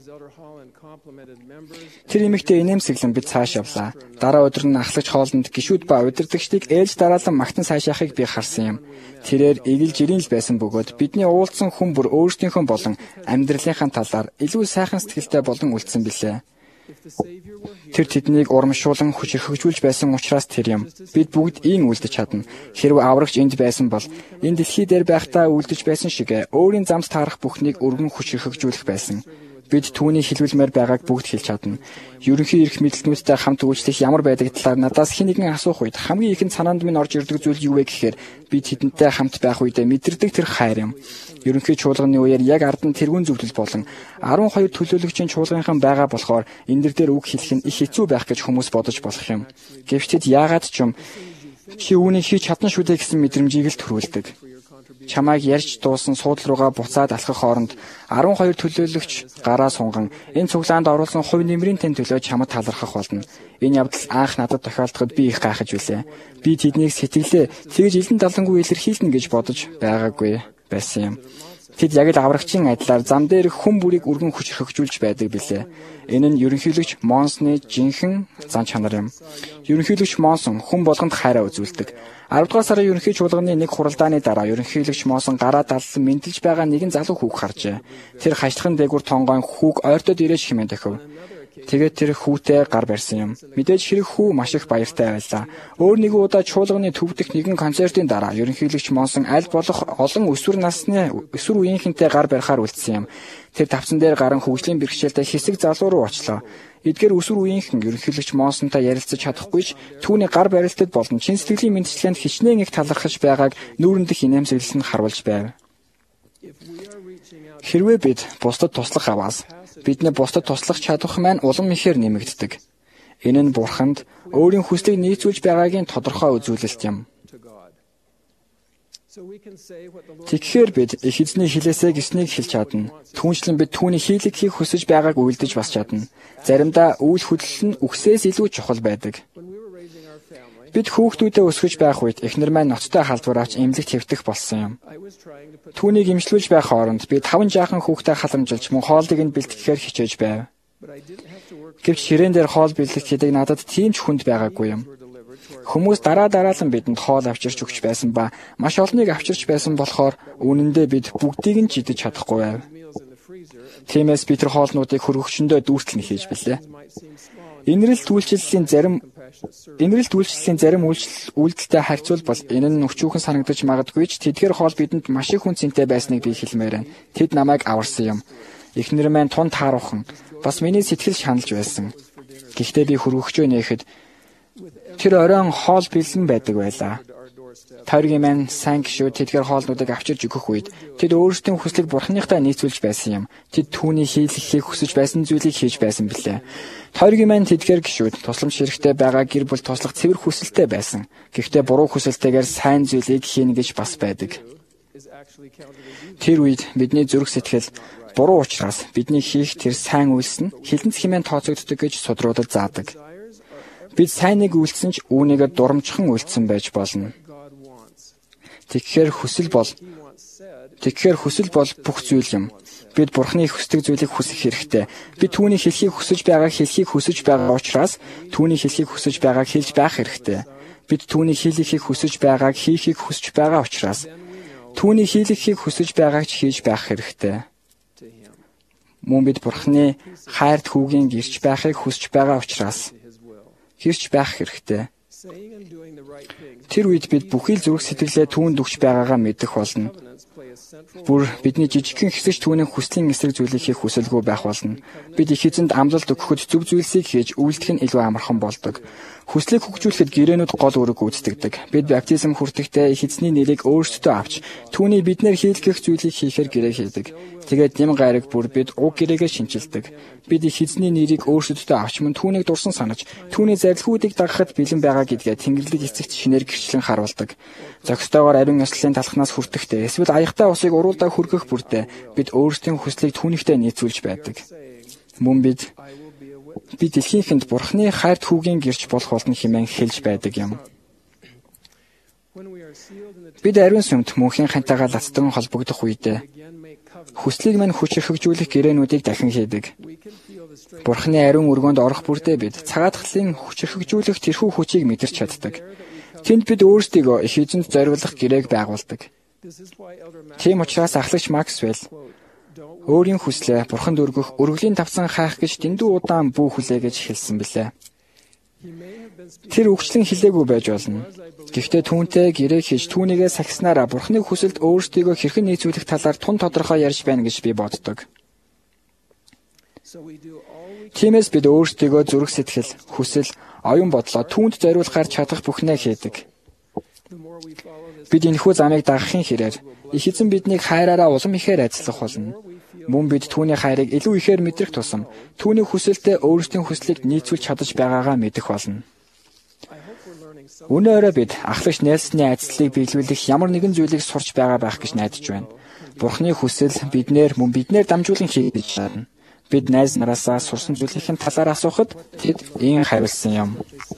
Тэр эмэгтэй инээмсэглэн бид цааш явлаа. Дараа өдөр нь ахлагч Холланд гişүүд ба удирдагчдыг ээлж дараалан магтан сайшаахыг би харсан юм. Тэрээр эгэлж ирэн л байсан бөгөөд бидний уулзсан хүн бүр өөрсдийнхөө болон амьдралынхаа талаар илүү сайхан сэтгэлтэй болон үлдсэн билээ. Тэр тэднийг урамшуулан хүчрхэгжүүлж байсан учраас тэр юм. Бид бүгд ийн үлдэж чадна. Хэрв аврагч энд байсан бол энэ дэлхий дээр байхдаа үлдэж байсан шиг өөрийн замд таарах бүхнийг өргөн хүчрхэгжүүлэх байсан. Бид түүний хилүүлмээр байгааг бүгд хэлж чадна. Ерөнхий эрх мэдлэгнүүдтэй хамт үйлчлэх ямар байдаг талаар надаас хэн нэгэн асуух үед хамгийн ихэнд санаанд минь орж ирдэг зүйл юу вэ гэхээр би тэдэнтэй хамт байх үедээ мэдэрдэг тэр хайр юм. Ерөнхий чуулганы үеэр яг ард нь тэргүүн зөвлөл болон 12 төлөөлөгчийн чуулганхан байгаа болохоор энэ дээр үг хэлэх нь их хэцүү байх гэж хүмүүс бодож болох юм. Гэвч тэд яагаад ч юм чи үүнийг хийж чадна шүү дээ гэсэн мэдрэмжийг л төрүүлдэг. Чамайг ярьж дуусан суудал руугаа буцаад алхах хооронд 12 төлөөлөгч гараа сунган энэ цуглаанд оруулсан хувь нэмрийн тань төлөө чамд талархах болно. Энэ явдал анх надад тохиолдоход би их гайхаж билээ. Би тэднийг сэтгэлээ тэгж илэн далангүй илэрхийлнэ гэж бодож байгаагүй байсан юм. Тэд яг л аврагчийн адилаар зам дээр хүн бүрийг өргөн хүчрхэгжүүлж байдаг билээ. Энэ нь ерөнхийлөгч Монсны жинхэнэ зан чанар юм. Ерөнхийлөгч Монсон хүн болгонд хайраа үзүүлдэг. 10 дугаар сарын ерөнхий чуулганы нэг хуралдааны дараа ерөнхийлөгч Монсон гараа далсан мэндэлж байгаа нэгэн залуу хүүг харжээ. Тэр хажлахын дээгүүр тонгоон хүүг ойртоод ирээж хэмээн тохив. Тэгээд тэр хүүтэй гар барьсан юм. Мэдээж хэрэг хүү маш их баяртай байлаа. Өөр нэгэн удаа чуулганы төв дэх нэгэн концертын дараа ерөнхийлөгч Монсон аль болох олон өсвөр үеийнхэнтэй гар барихаар үлдсэн юм. Тэр тавцан дээр гарan хөгжлийн бэрхшээлтэй хэсэг залуу руу очлоо. Эдгээр өсвөр үеийнхэн ерөнхийлөгч Монсонтой ярилцаж чадахгүй ч түүний гар барилтад болон чин сэтгэлийн мэндчлэгэнд хичнээн их талархаж байгааг нүүрэндх инээмсэглэл нь харуулж байв. Хэрвээ бид бусдад туслах аваас бидний бусдад туслах чадвар маань улам ихээр нэмэгддэг. Энэ нь Бурханд өөрийн хүслийг нийцүүлж байгаагийн тодорхой үзүүлэлт юм. Тэгэхээр бид их эзний хилээсээ гиснийг хэлж чадна. Түүнчлэн бид түүний хийлэг хийх хүсэж байгааг үйлдэж бас чадна. Заримдаа үйл хөдлөл нь үхсээс илүү чухал байдаг. Бид хүүхдүүдэд өсгөж байх үед эхнэр маань ноцтой халдвар авч эмнэлэгт хэвтэх болсон юм. Түүнийг эмчлүүлж байх хооронд би 5 жаахан хүүхдэд халамжилж мөн хоолыг нь бэлтгэхээр хичээж байв. Гэвч ширээн дээр хоол бэлтгэх гэдэг надад тийм ч хүнд байгаагүй юм. Хүмүүс дараалан бидэнд хоол авчирч өгч байсан ба маш олныг авчирч байсан болохоор үнэндээ бид бүгдийг нь чидэж чадахгүй байв. Тиймээс би тэр хоолнуудыг хөргөгчөндөө дүүртэл нь хийж билээ. Инрэлт үйлчлэлийн зарим үйлдэлтэй харьцуулбал энэ нь өчүүхэн санагдаж магадгүй ч тэдгээр хоол бидэнд маш их хүн цэнтэй байсныг би хэлмээр байна. Тэд намайг аварсан юм. Эхнэр маань тун тааруухан бас миний сэтгэл шаналж байсан. Гэхдээ би хүргэж байна гэхэд тэр оройн хоол бэлэн байдаг байлаа. Тойргийн маань сайн гişүүд тэдгээр хоолнуудыг авчирж өгөх үед тэд өөрсдийн хүслийг бурхныхтай нийцүүлж байсан юм. Тэд түүний хийлгэхийг хүсэж байсан зүйлийг хийж байсан билээ. Тойргийн маань тэдгээр гişүүд тусламж хэрэгтэй байгаа гэр бүл туслах цэвэр хүсэлтэй байсан. Гэхдээ буруу хүсэлтэйгээр сайн зүйлийг хийнэ гэж бас байдаг. Тэр үед бидний зүрх сэтгэл буруу учраас бидний хийх тэр сайн үйлс нь хилэнц хэмээн тооцогддог гэж судруудад заадаг. Бид сайныг үйлцсэн ч үүнийгээ дурамжхан үйлцсэн байж болно. Тэгэхээр хүсэл бол бүх зүйл юм. Бид Бурхны хүсдэг зүйлийг хүсэх хэрэгтэй. Бид түүний хэлхийг хүсэж байгаа учраас түүний хэлхийг хүсэж байгааг хэлж байх хэрэгтэй. Бид түүний хийлгэхийг хүсэж байгааг хийхийг хүсэж байгаа учраас түүний хийлгэхийг хүсэж байгааг ч хийж байх хэрэгтэй. Мөн бид Бурхны хайрт хүүгийн гэрч байхыг хүсэж байгаа учраас гэрч байх хэрэгтэй. Тэр үед бид бүхий л зүрх сэтгэлээ түүнд өгч байгаагаа мэдэх болно. Бүр бидний жижигхэн хэсэж түүний хүслийн эсрэг зүйлийг хийх хүсэлгүй байх болно. Бид их эзэнд амлалт өгөхөд зөв зүйлсийг хийж үйлдэх нь илүү амархан болдог. Хүслийг хөгжүүлэхэд гэрээнүүд гол үүрэг гүйцэтгэдэг. Бид баптизм хүртэхдээ их эзний нэрийг өөрсдөө авч түүний биднэр хийлгэх зүйлийг хийхээр гэрээ хийдэг. Тэгээд нэм гайраг бүр бид уг гэрээгээ шинчилдэг. Бид их эзний нэрийг өөрсдөө авч мөн түүнийг дурсан санаж түүний зарилгуудыг дагахад бэлэн байгаа гэдгээ Тэнгэрлэг эцэгт шинээр гэрчлэн харуулдаг. Зохистойгоор ариун ёслолын талхнаас хүртэхдээ эсвэл аягтай усыг уруулдаа хүргэх бүртээ бид өөрсдийн хүслийг түүнийхтэй нийцүүлж байдаг. Мөн бид дэлхийхэнд Бурхны хайрт хүүгийн гэрч болох болно хэмээн хэлж байдаг юм. Бид ариун сүмд мөнхийн хантайгаа лацдан холбогдох үедээ хүслийг мань хүч хэрхэгжүүлэх гэрээнүүдийг дахин хийдэг. Бурхны ариун өргөнд орох бүртээ бид цагаатгалын хүч хэрхэгжүүлэх тэрхүү хүчийг мэдэрч чаддаг. Тэнд бид өөрсдийгөө их эзэнд зориулах гэрээг байгуулдаг. Тийм учраас ахлагч Максвелл өөрийн хүслээ Бурханд өргөх өргөлийн тавцан хайх гэж дэндүү удаан бүү хүлээ гэж хэлсэн билээ. Тэр үгчлэн хэлээгүй байж болно. Гэхдээ түүнтэй гэрээ хийж түүнийгээ сахиснараа Бурхны хүсэлд өөрсдийгөө хэрхэн нийцүүлэх талаар тун тодорхой ярьж байна гэж би боддог. Тиймээс бид өөрсдийгөө зүрх сэтгэл, хүсэл, оюун бодлоо түүнд зориулахаар чадах бүхнээ хийдэг. Бид энэхүү замыг дагахын хэрээр их эзэн биднийг хайраараа улам ихээр айцлах болно. Мөн бид түүний хайрыг илүү ихээр мэдрэх тусам түүний хүсэлтэд өөрсдийн хүслийг нийцүүлж чадаж байгаагаа мэдэх болно. Өнөөдөр бид ахлагч Нельсны айцлалыг биелүүлэх ямар нэгэн зүйлийг сурч байгаа байх гэж найдаж байна. Бурхны хүсэл биднэр дамжуулан хийгдэж чадна. Бид найз нараасаа сурсан зүйлийн талаар асуухад тэд ийм хариулсан юм.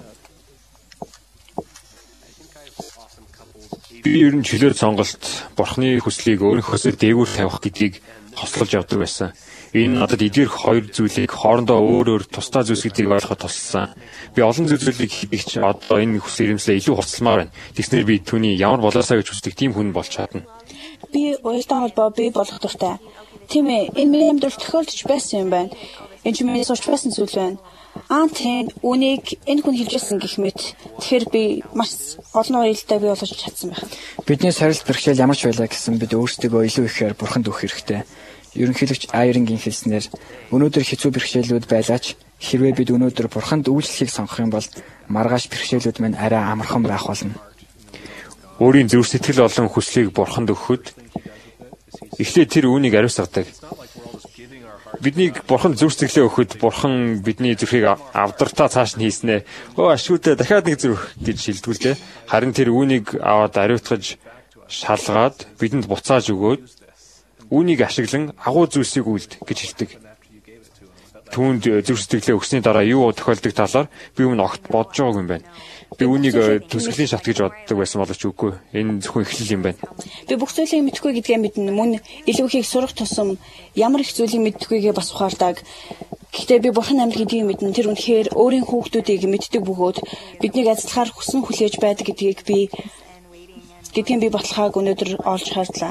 Би ер нь чөлөө сонголт Бурхны хүслийг өөрийнхөөсөө дээгүүр тавих гэдгийг хослолж явдаг байсан. Энэ надад эдгээрх хоёр зүйлийг хоорондоо өөр тусдаа зүйлс гэдгийг ойлгоход тусалсан. Би олон зүйлийг хийх одоо энэ хүсэл эрмэлзлээ илүү хурцлмаар байна. Тэгснээр би түүний ямар болоосаа гэж хүсдэг тийм хүн болж чадна. Би уялдаа холбоо бий болох дуртай. Тийм ээ, энэ миний амьдрал тохиолдож байсан юм байна. Энэ ч миний сурч байсан зүйл байна. Тийм үнийг энэ хүн хэлжсэн гэх мэт. Тэгэхээр би маш олон уялдаа бий болгож чадсан байна. Бидний сорилт бэрхшээл ямар ч байлаа гэсэн бид өөрсдөө илүү ихээр Бурханд өгөх хэрэгтэй. Ерөнхийлөгч Айрингийн хэлснээр өнөөдөр хэцүү бэрхшээлүүд байлаач хэрвээ бид өнөөдөр Бурханд үйлчлэхийг сонгох юм бол маргааш бэрхшээлүүд мань арай амархан байх болно. Өөрийн зүрх сэтгэл болон хүслийг Бурханд өгөхөд эхлээд тэр үүнийг ариусгадаг. Биднийг Бурхан зүрх сэтгэлээ өгөхөд Бурхан бидний зүрхийг авдартаа цааш нь хийснэ. Ашгүйдээ дахиад нэг зүрх гэж шилдэгүүлдэг. Харин тэр үүнийг аваад ариутгаж шалгаад бидэнд буцааж өгөөд үүнийг ашиглан агуу зүйлсийг үйлд гэж хэлдэг. Түүнд зүрх сэтгэлээ өгсөний дараа юу тохиолдог талаар би өмнө огт бодож байгаагүй юм байна. Би үүнийг төсгөлийн шат гэж боддог байсан боловч үгүй. Энэ зөвхөн эхлэл юм байна. Би бүх зүйлийг мэдхгүй гэдгээ мэднэ. Мөн илүү ихийг сурах тусам ямар их зүйлийг мэддэггүйгээ бас ухаардаг. Гэхдээ би Бурхан амьд гэдгийг мэднэ. Тэр үнэхээр өөрийн хүүхдүүдийг мэддэг бөгөөд биднийг ажиллахаар хүсэн хүлээж байдаг гэдгийг би баталгааг өнөөдөр олж харлаа.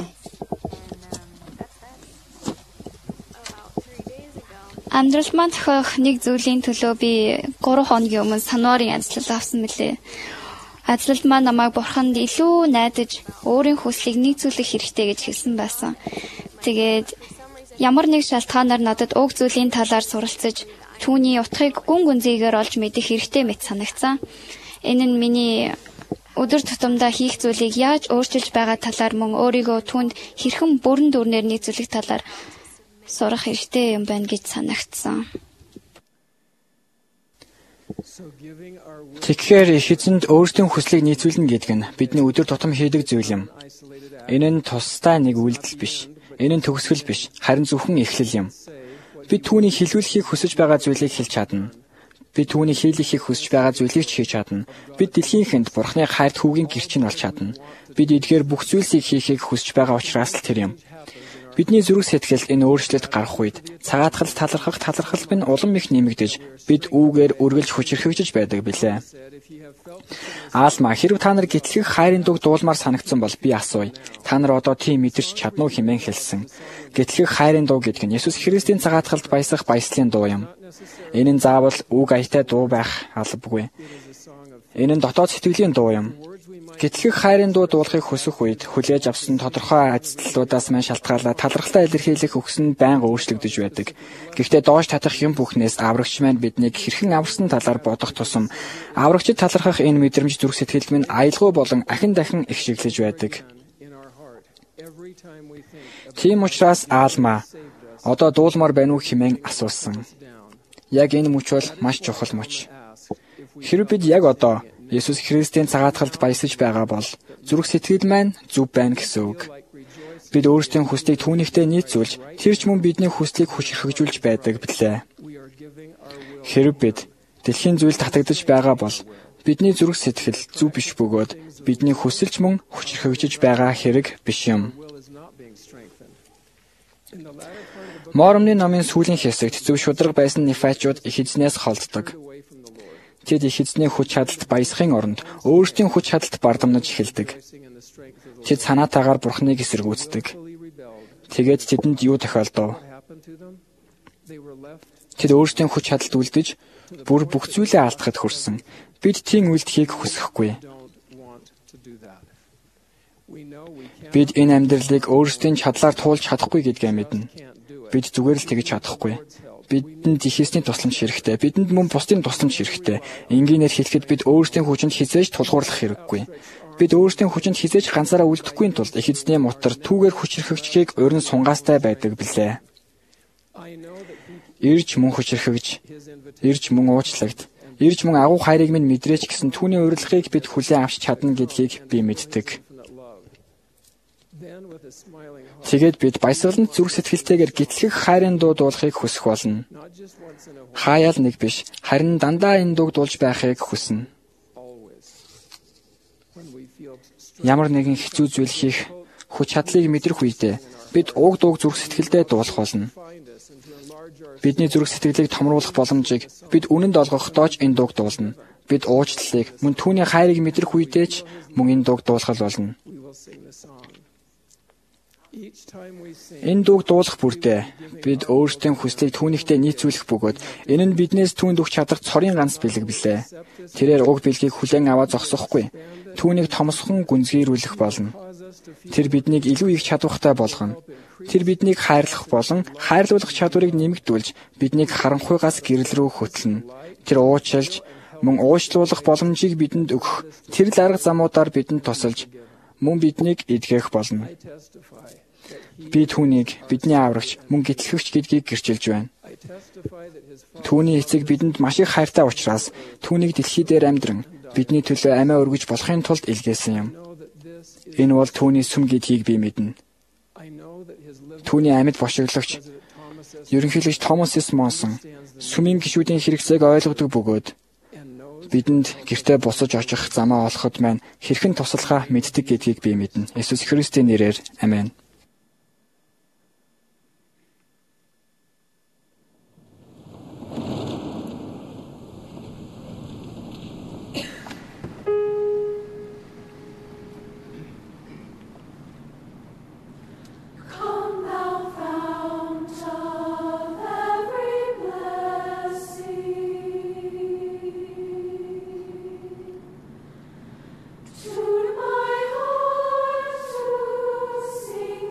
Амьдрал маань зохиох нэг зүйлийн төлөө би 3 хоногийн өмнө сануарын ажил авсан мөлий. Ажлалд маань намайг Бурханд илүү найдаж өөрийн хүслийг нийцүүлэх хэрэгтэй гэж хэлсэн байсан. Тэгээд ямар нэг шалтгаанаар надад уг зүйлийн талаар суралцаж түүний утгыг гүн гүнзгийгээр олж мэдэх хэрэгтэй мэт санагцсан. Энэ нь миний өдөр тутамдаа хийх зүйлийг яаж өөрчилж байгаа талаар мөн өөрийгөө түүнд хэрхэн бүрэн дүрнээр нийцүүлэх талаар сурах хэрэгтэй юм байна гэж санагдсан. Тэгэхээр их эзэнд өөрсдийн хүслийг нийцүүлнэ гэдэг нь бидний өдөр тутам хийдэг зүйл юм. Энэ нь тусдаа нэг үйлдэл биш. Энэ нь төгсгөл биш, харин зөвхөн эхлэл юм. Бид түүний хэлүүлэхийг хүсэж байгаа зүйлийг хэлж чадна. Бид түүний хийлгэхийг хүсэж байгаа зүйлийг ч хийж чадна. Бид дэлхийнхэнд Бурхны хайрт хүүгийн гэрчин болж чадна. Бид эдгээр бүх зүйлсийг хийхийг хүсэж байгаа учраас л тэр юм. Бидний зүрх сэтгэлд энэ өөрчлөлт гарах үед цагаатгал талархал нь улам их нэмэгдэж бид үүгээр үргэлж хүчрхэгжиж байдаг билээ. Аалма хэрв та нар гэтлэх хайрын дуг дуулмаар санагдсан бол би асууя. Та нар одоо тийм мэдэрч чадна уу хэмээн хэлсэн. Гэтлэх хайрын дуг гэдэг нь Есүс Христийн цагаатгалд баясах баяслын дуу юм. Энэ нь заавал үг аятай дуу байх албагүй. Энэ нь дотоод сэтгэлийн дуу юм. Гэтлэх хайрын дуу дуулахыг хүсэх үед хүлээж авсан тодорхой айцтлуудаас мань шалтгаалаад талархалтай илэрхийлэх өгс нь байнга өөрчлөгдөж байдаг. Гэхдээ доош татах юм бүхнээс аврагч маань биднийг хэрхэн аварсан талаар бодох тусам аврагчид талархах энэ мэдрэмж зүрх сэтгэлд минь аялгүй болон ахин дахин их шиглэж байдаг. Тийм учраас Аалма одоо дуулмаар байна уу хэмээн асуусан. Яг энэ мөч бол маш чухал мөч. Хэрэв бид яг одоо Есүс Христийн цагаатгалд баясаж байгаа бол зүрх сэтгэл маань зүв байна гэсэн үг. Бид өөрсдийн хүслийг түүнийхтэй нийцүүлж, тэр ч мөн бидний хүслийг хүчрхэгжүүлж байдаг билээ. Хэрэв бид дэлхийн зүйл татагдж байгаа бол бидний зүрх сэтгэл зүв биш бөгөөд бидний хүсэлч мөн хүчрхэгжиж байгаа хэрэг биш юм. Моромны номын сүүлийн хэсэгт зөв шударга байсан Нефайчууд их эзнээс холддог. Тэд их эзний хүч чадалд баясахын оронд өөрсдийн хүч чадалд бардамнаж эхэлдэг. Тэд санаатаагаар Бурхныг эсэргүүцдэг. Тэгээд тэдэнд юу тохиолдов? Тэд өөрсдийн хүч чадалд үлдэж бүр бүх зүйлээ алдахад хүрсэн. Бид тийм үйлдэхийг хүсэхгүй. Бид энэ амьдралыг өөрсдийн чадлаар туулж чадахгүй гэдгээ мэднэ. Бид зүгээр л тэгж чадахгүй. Бидэнд их эзний тусламж хэрэгтэй. Бидэнд мөн бусдын тусламж хэрэгтэй. Энгийнээр хэлэхэд бид өөрсдийн хүчинд хизээж тулгуурлах хэрэггүй. Бид өөрсдийн хүчинд хизээж ганцаараа үлдэхгүй тулд их эзний мотор түүгээр хүчрхэгжихийг урин сунгаастай байдаг билээ. Ирж мөн хүчрхэгж, ирж мөн уучлагдав. Ирж мөн агуу хайрыг минь мэдрээч гэсэн түүний урилгыг бид хүлээн авч чадна гэдгийг би мэддэг. Тэгээд бид баясгаланд зүрх сэтгэлтэйгээр гэтлэх хайрын дуу дуулахыг хүсэх болно. Хаяал нэг биш, харин дандаа энэ дууг дуулж байхыг хүснэ. Ямар нэгэн хэцүү зүйл хийх хүч чадлыг мэдрэх үедээ бид уг дууг зүрх сэтгэлдээ дуулах болно. Бидний зүрх сэтгэлийг томруулах боломжийг бид үнэнд олгохдоо ч энэ дууг дуулна. Бид уучлалыг мөн түүний хайрыг мэдрэх үедээ ч мөн энэ дууг дуулах болно. Энэ дууг дуулах бүртээ бид өөрсдийн хүслийг түүнийхтэй нийцүүлэх бөгөөд энэ нь биднээс түүнд өгч чадах цорын ганц бэлэг билээ. Тэрээр уг бэлгийг хүлээн аваад зогсохгүй. Түүнийг томсхон гүнзгийрүүлэх болно. Тэр биднийг илүү их чадвартай болгоно. Тэр биднийг хайрлах болон хайрлуулах чадварыг нэмэгдүүлж биднийг харанхуйгаас гэрэл рүү хөтлөнө. Тэр уучлалж мөн уучлуулах боломжийг бидэнд өгөх. Тэр л арга замуудаар бидэнд тусалж мөн биднийг эдгэх болно. Би түүнийг бидний аврагч мөн гэтлэгч гэдгийг гэрчилж байна. Түүний эцэг бидэнд маш их хайртай учраас түүнийг дэлхий дээр амьдран бидний төлөө амиа өргөж болохын тулд илгээсэн юм. Энэ бол түүний сүм гэдгийг би мэднэ. Түүний амьд бошиглогч ерөнхийлөгч Томас С. Монсон сүмийн гишүүдийн хэрэгцээг ойлгодог бөгөөд бидэнд гэртээ босож очих замаа олоход маань хэрхэн туслахаа мэддэг гэдгийг би мэднэ. Есүс Христийн нэрээр амен. To my heart to sing.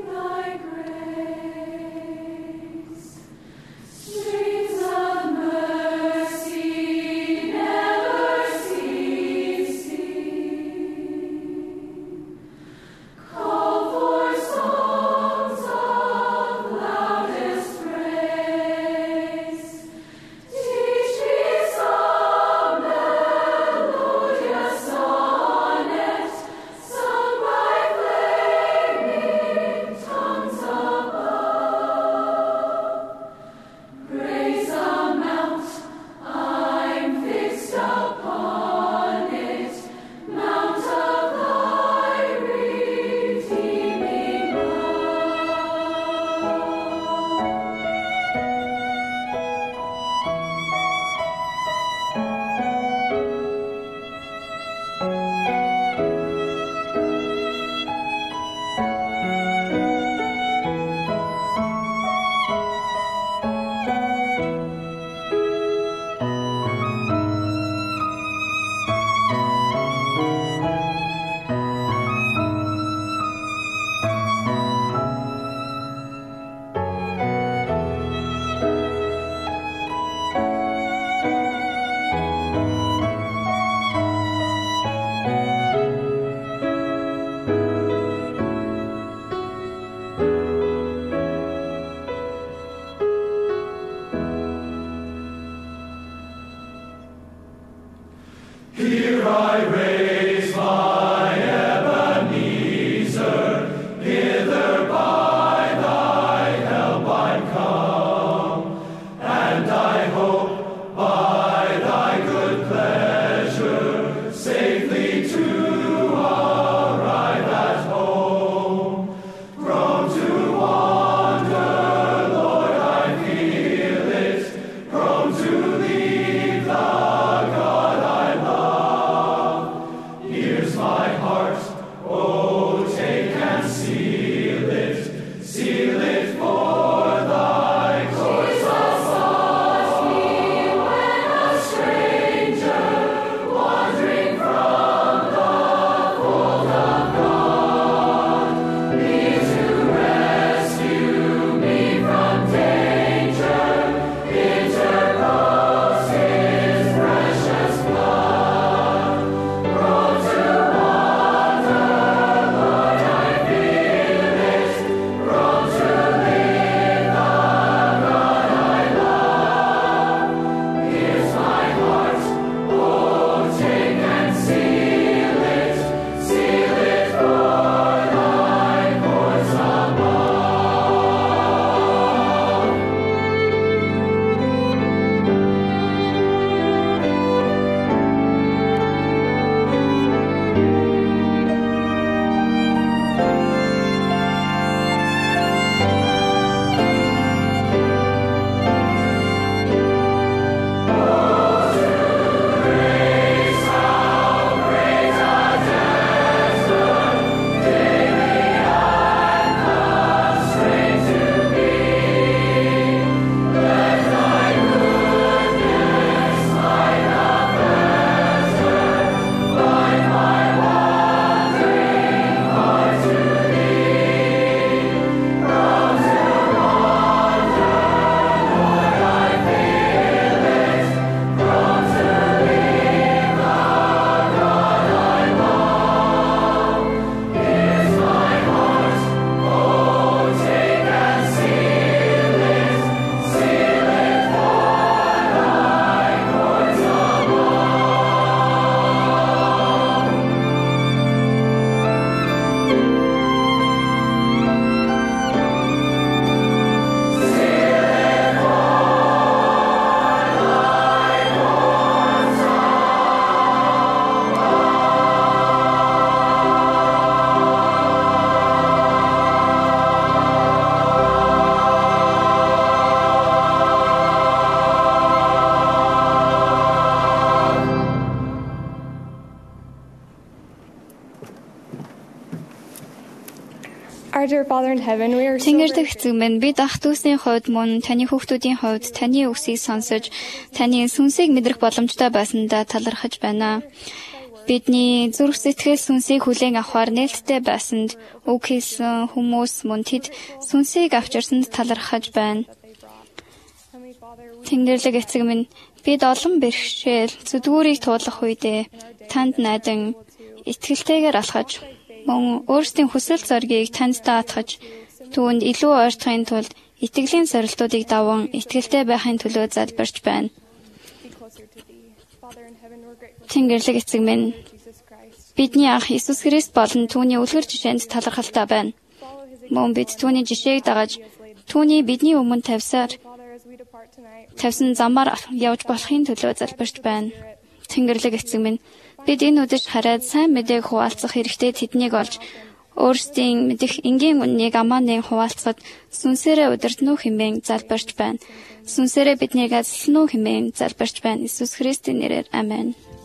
Our dear Father in heaven, we are so Тэнгэрдэх эцэг минь бид ах дүүсийн хувьд мөн таны хүүхдүүдийн хувьд таны үгсийг сонсож таны сүнсийг мэдрэх боломжтой байсандаа талархаж байна. Бидний зүрх сэтгэл сүнсийг хүлээн авахар нээлттэй байсанд үг хэлсэн хүмүүс мөн тэд сүнсийг авчирсанд талархаж байна. Тэнгэрлэг эцэг минь бид олон бэрхшээл зүдгүүрийг туулах үедээ танд найдан итгэлтэйгээр алхаж мөн өөрсдийн хүсэл зоригийг танд даатгаж түүнд илүү ойртохын тулд итгэлийн сорилтуудыг даван итгэлтэй байхын төлөө залбирч байна. Тэнгэрлэг эцэг минь бидний ах Иесус Христ болон түүний үлгэр жишээнд талархалтай байна. Мөн бид түүний жишээг дагаж түүний бидний өмнө тавьсан замаар явж болохын төлөө залбирч байна. Тэнгэрлэг эцэг минь бид энэ үдэш хараад сайн мэдээг хуваалцах хэрэгтэй тэднийг олж өөрсдийн мэдих энгийн үннийг амааны хуваалцахад сүнсээрээ удирднуу хэмээн залбирч байна. Сүнсээрээ биднийг ажилтнуу хэмээн залбирч байна. Иесус Христийн нэрээр амен.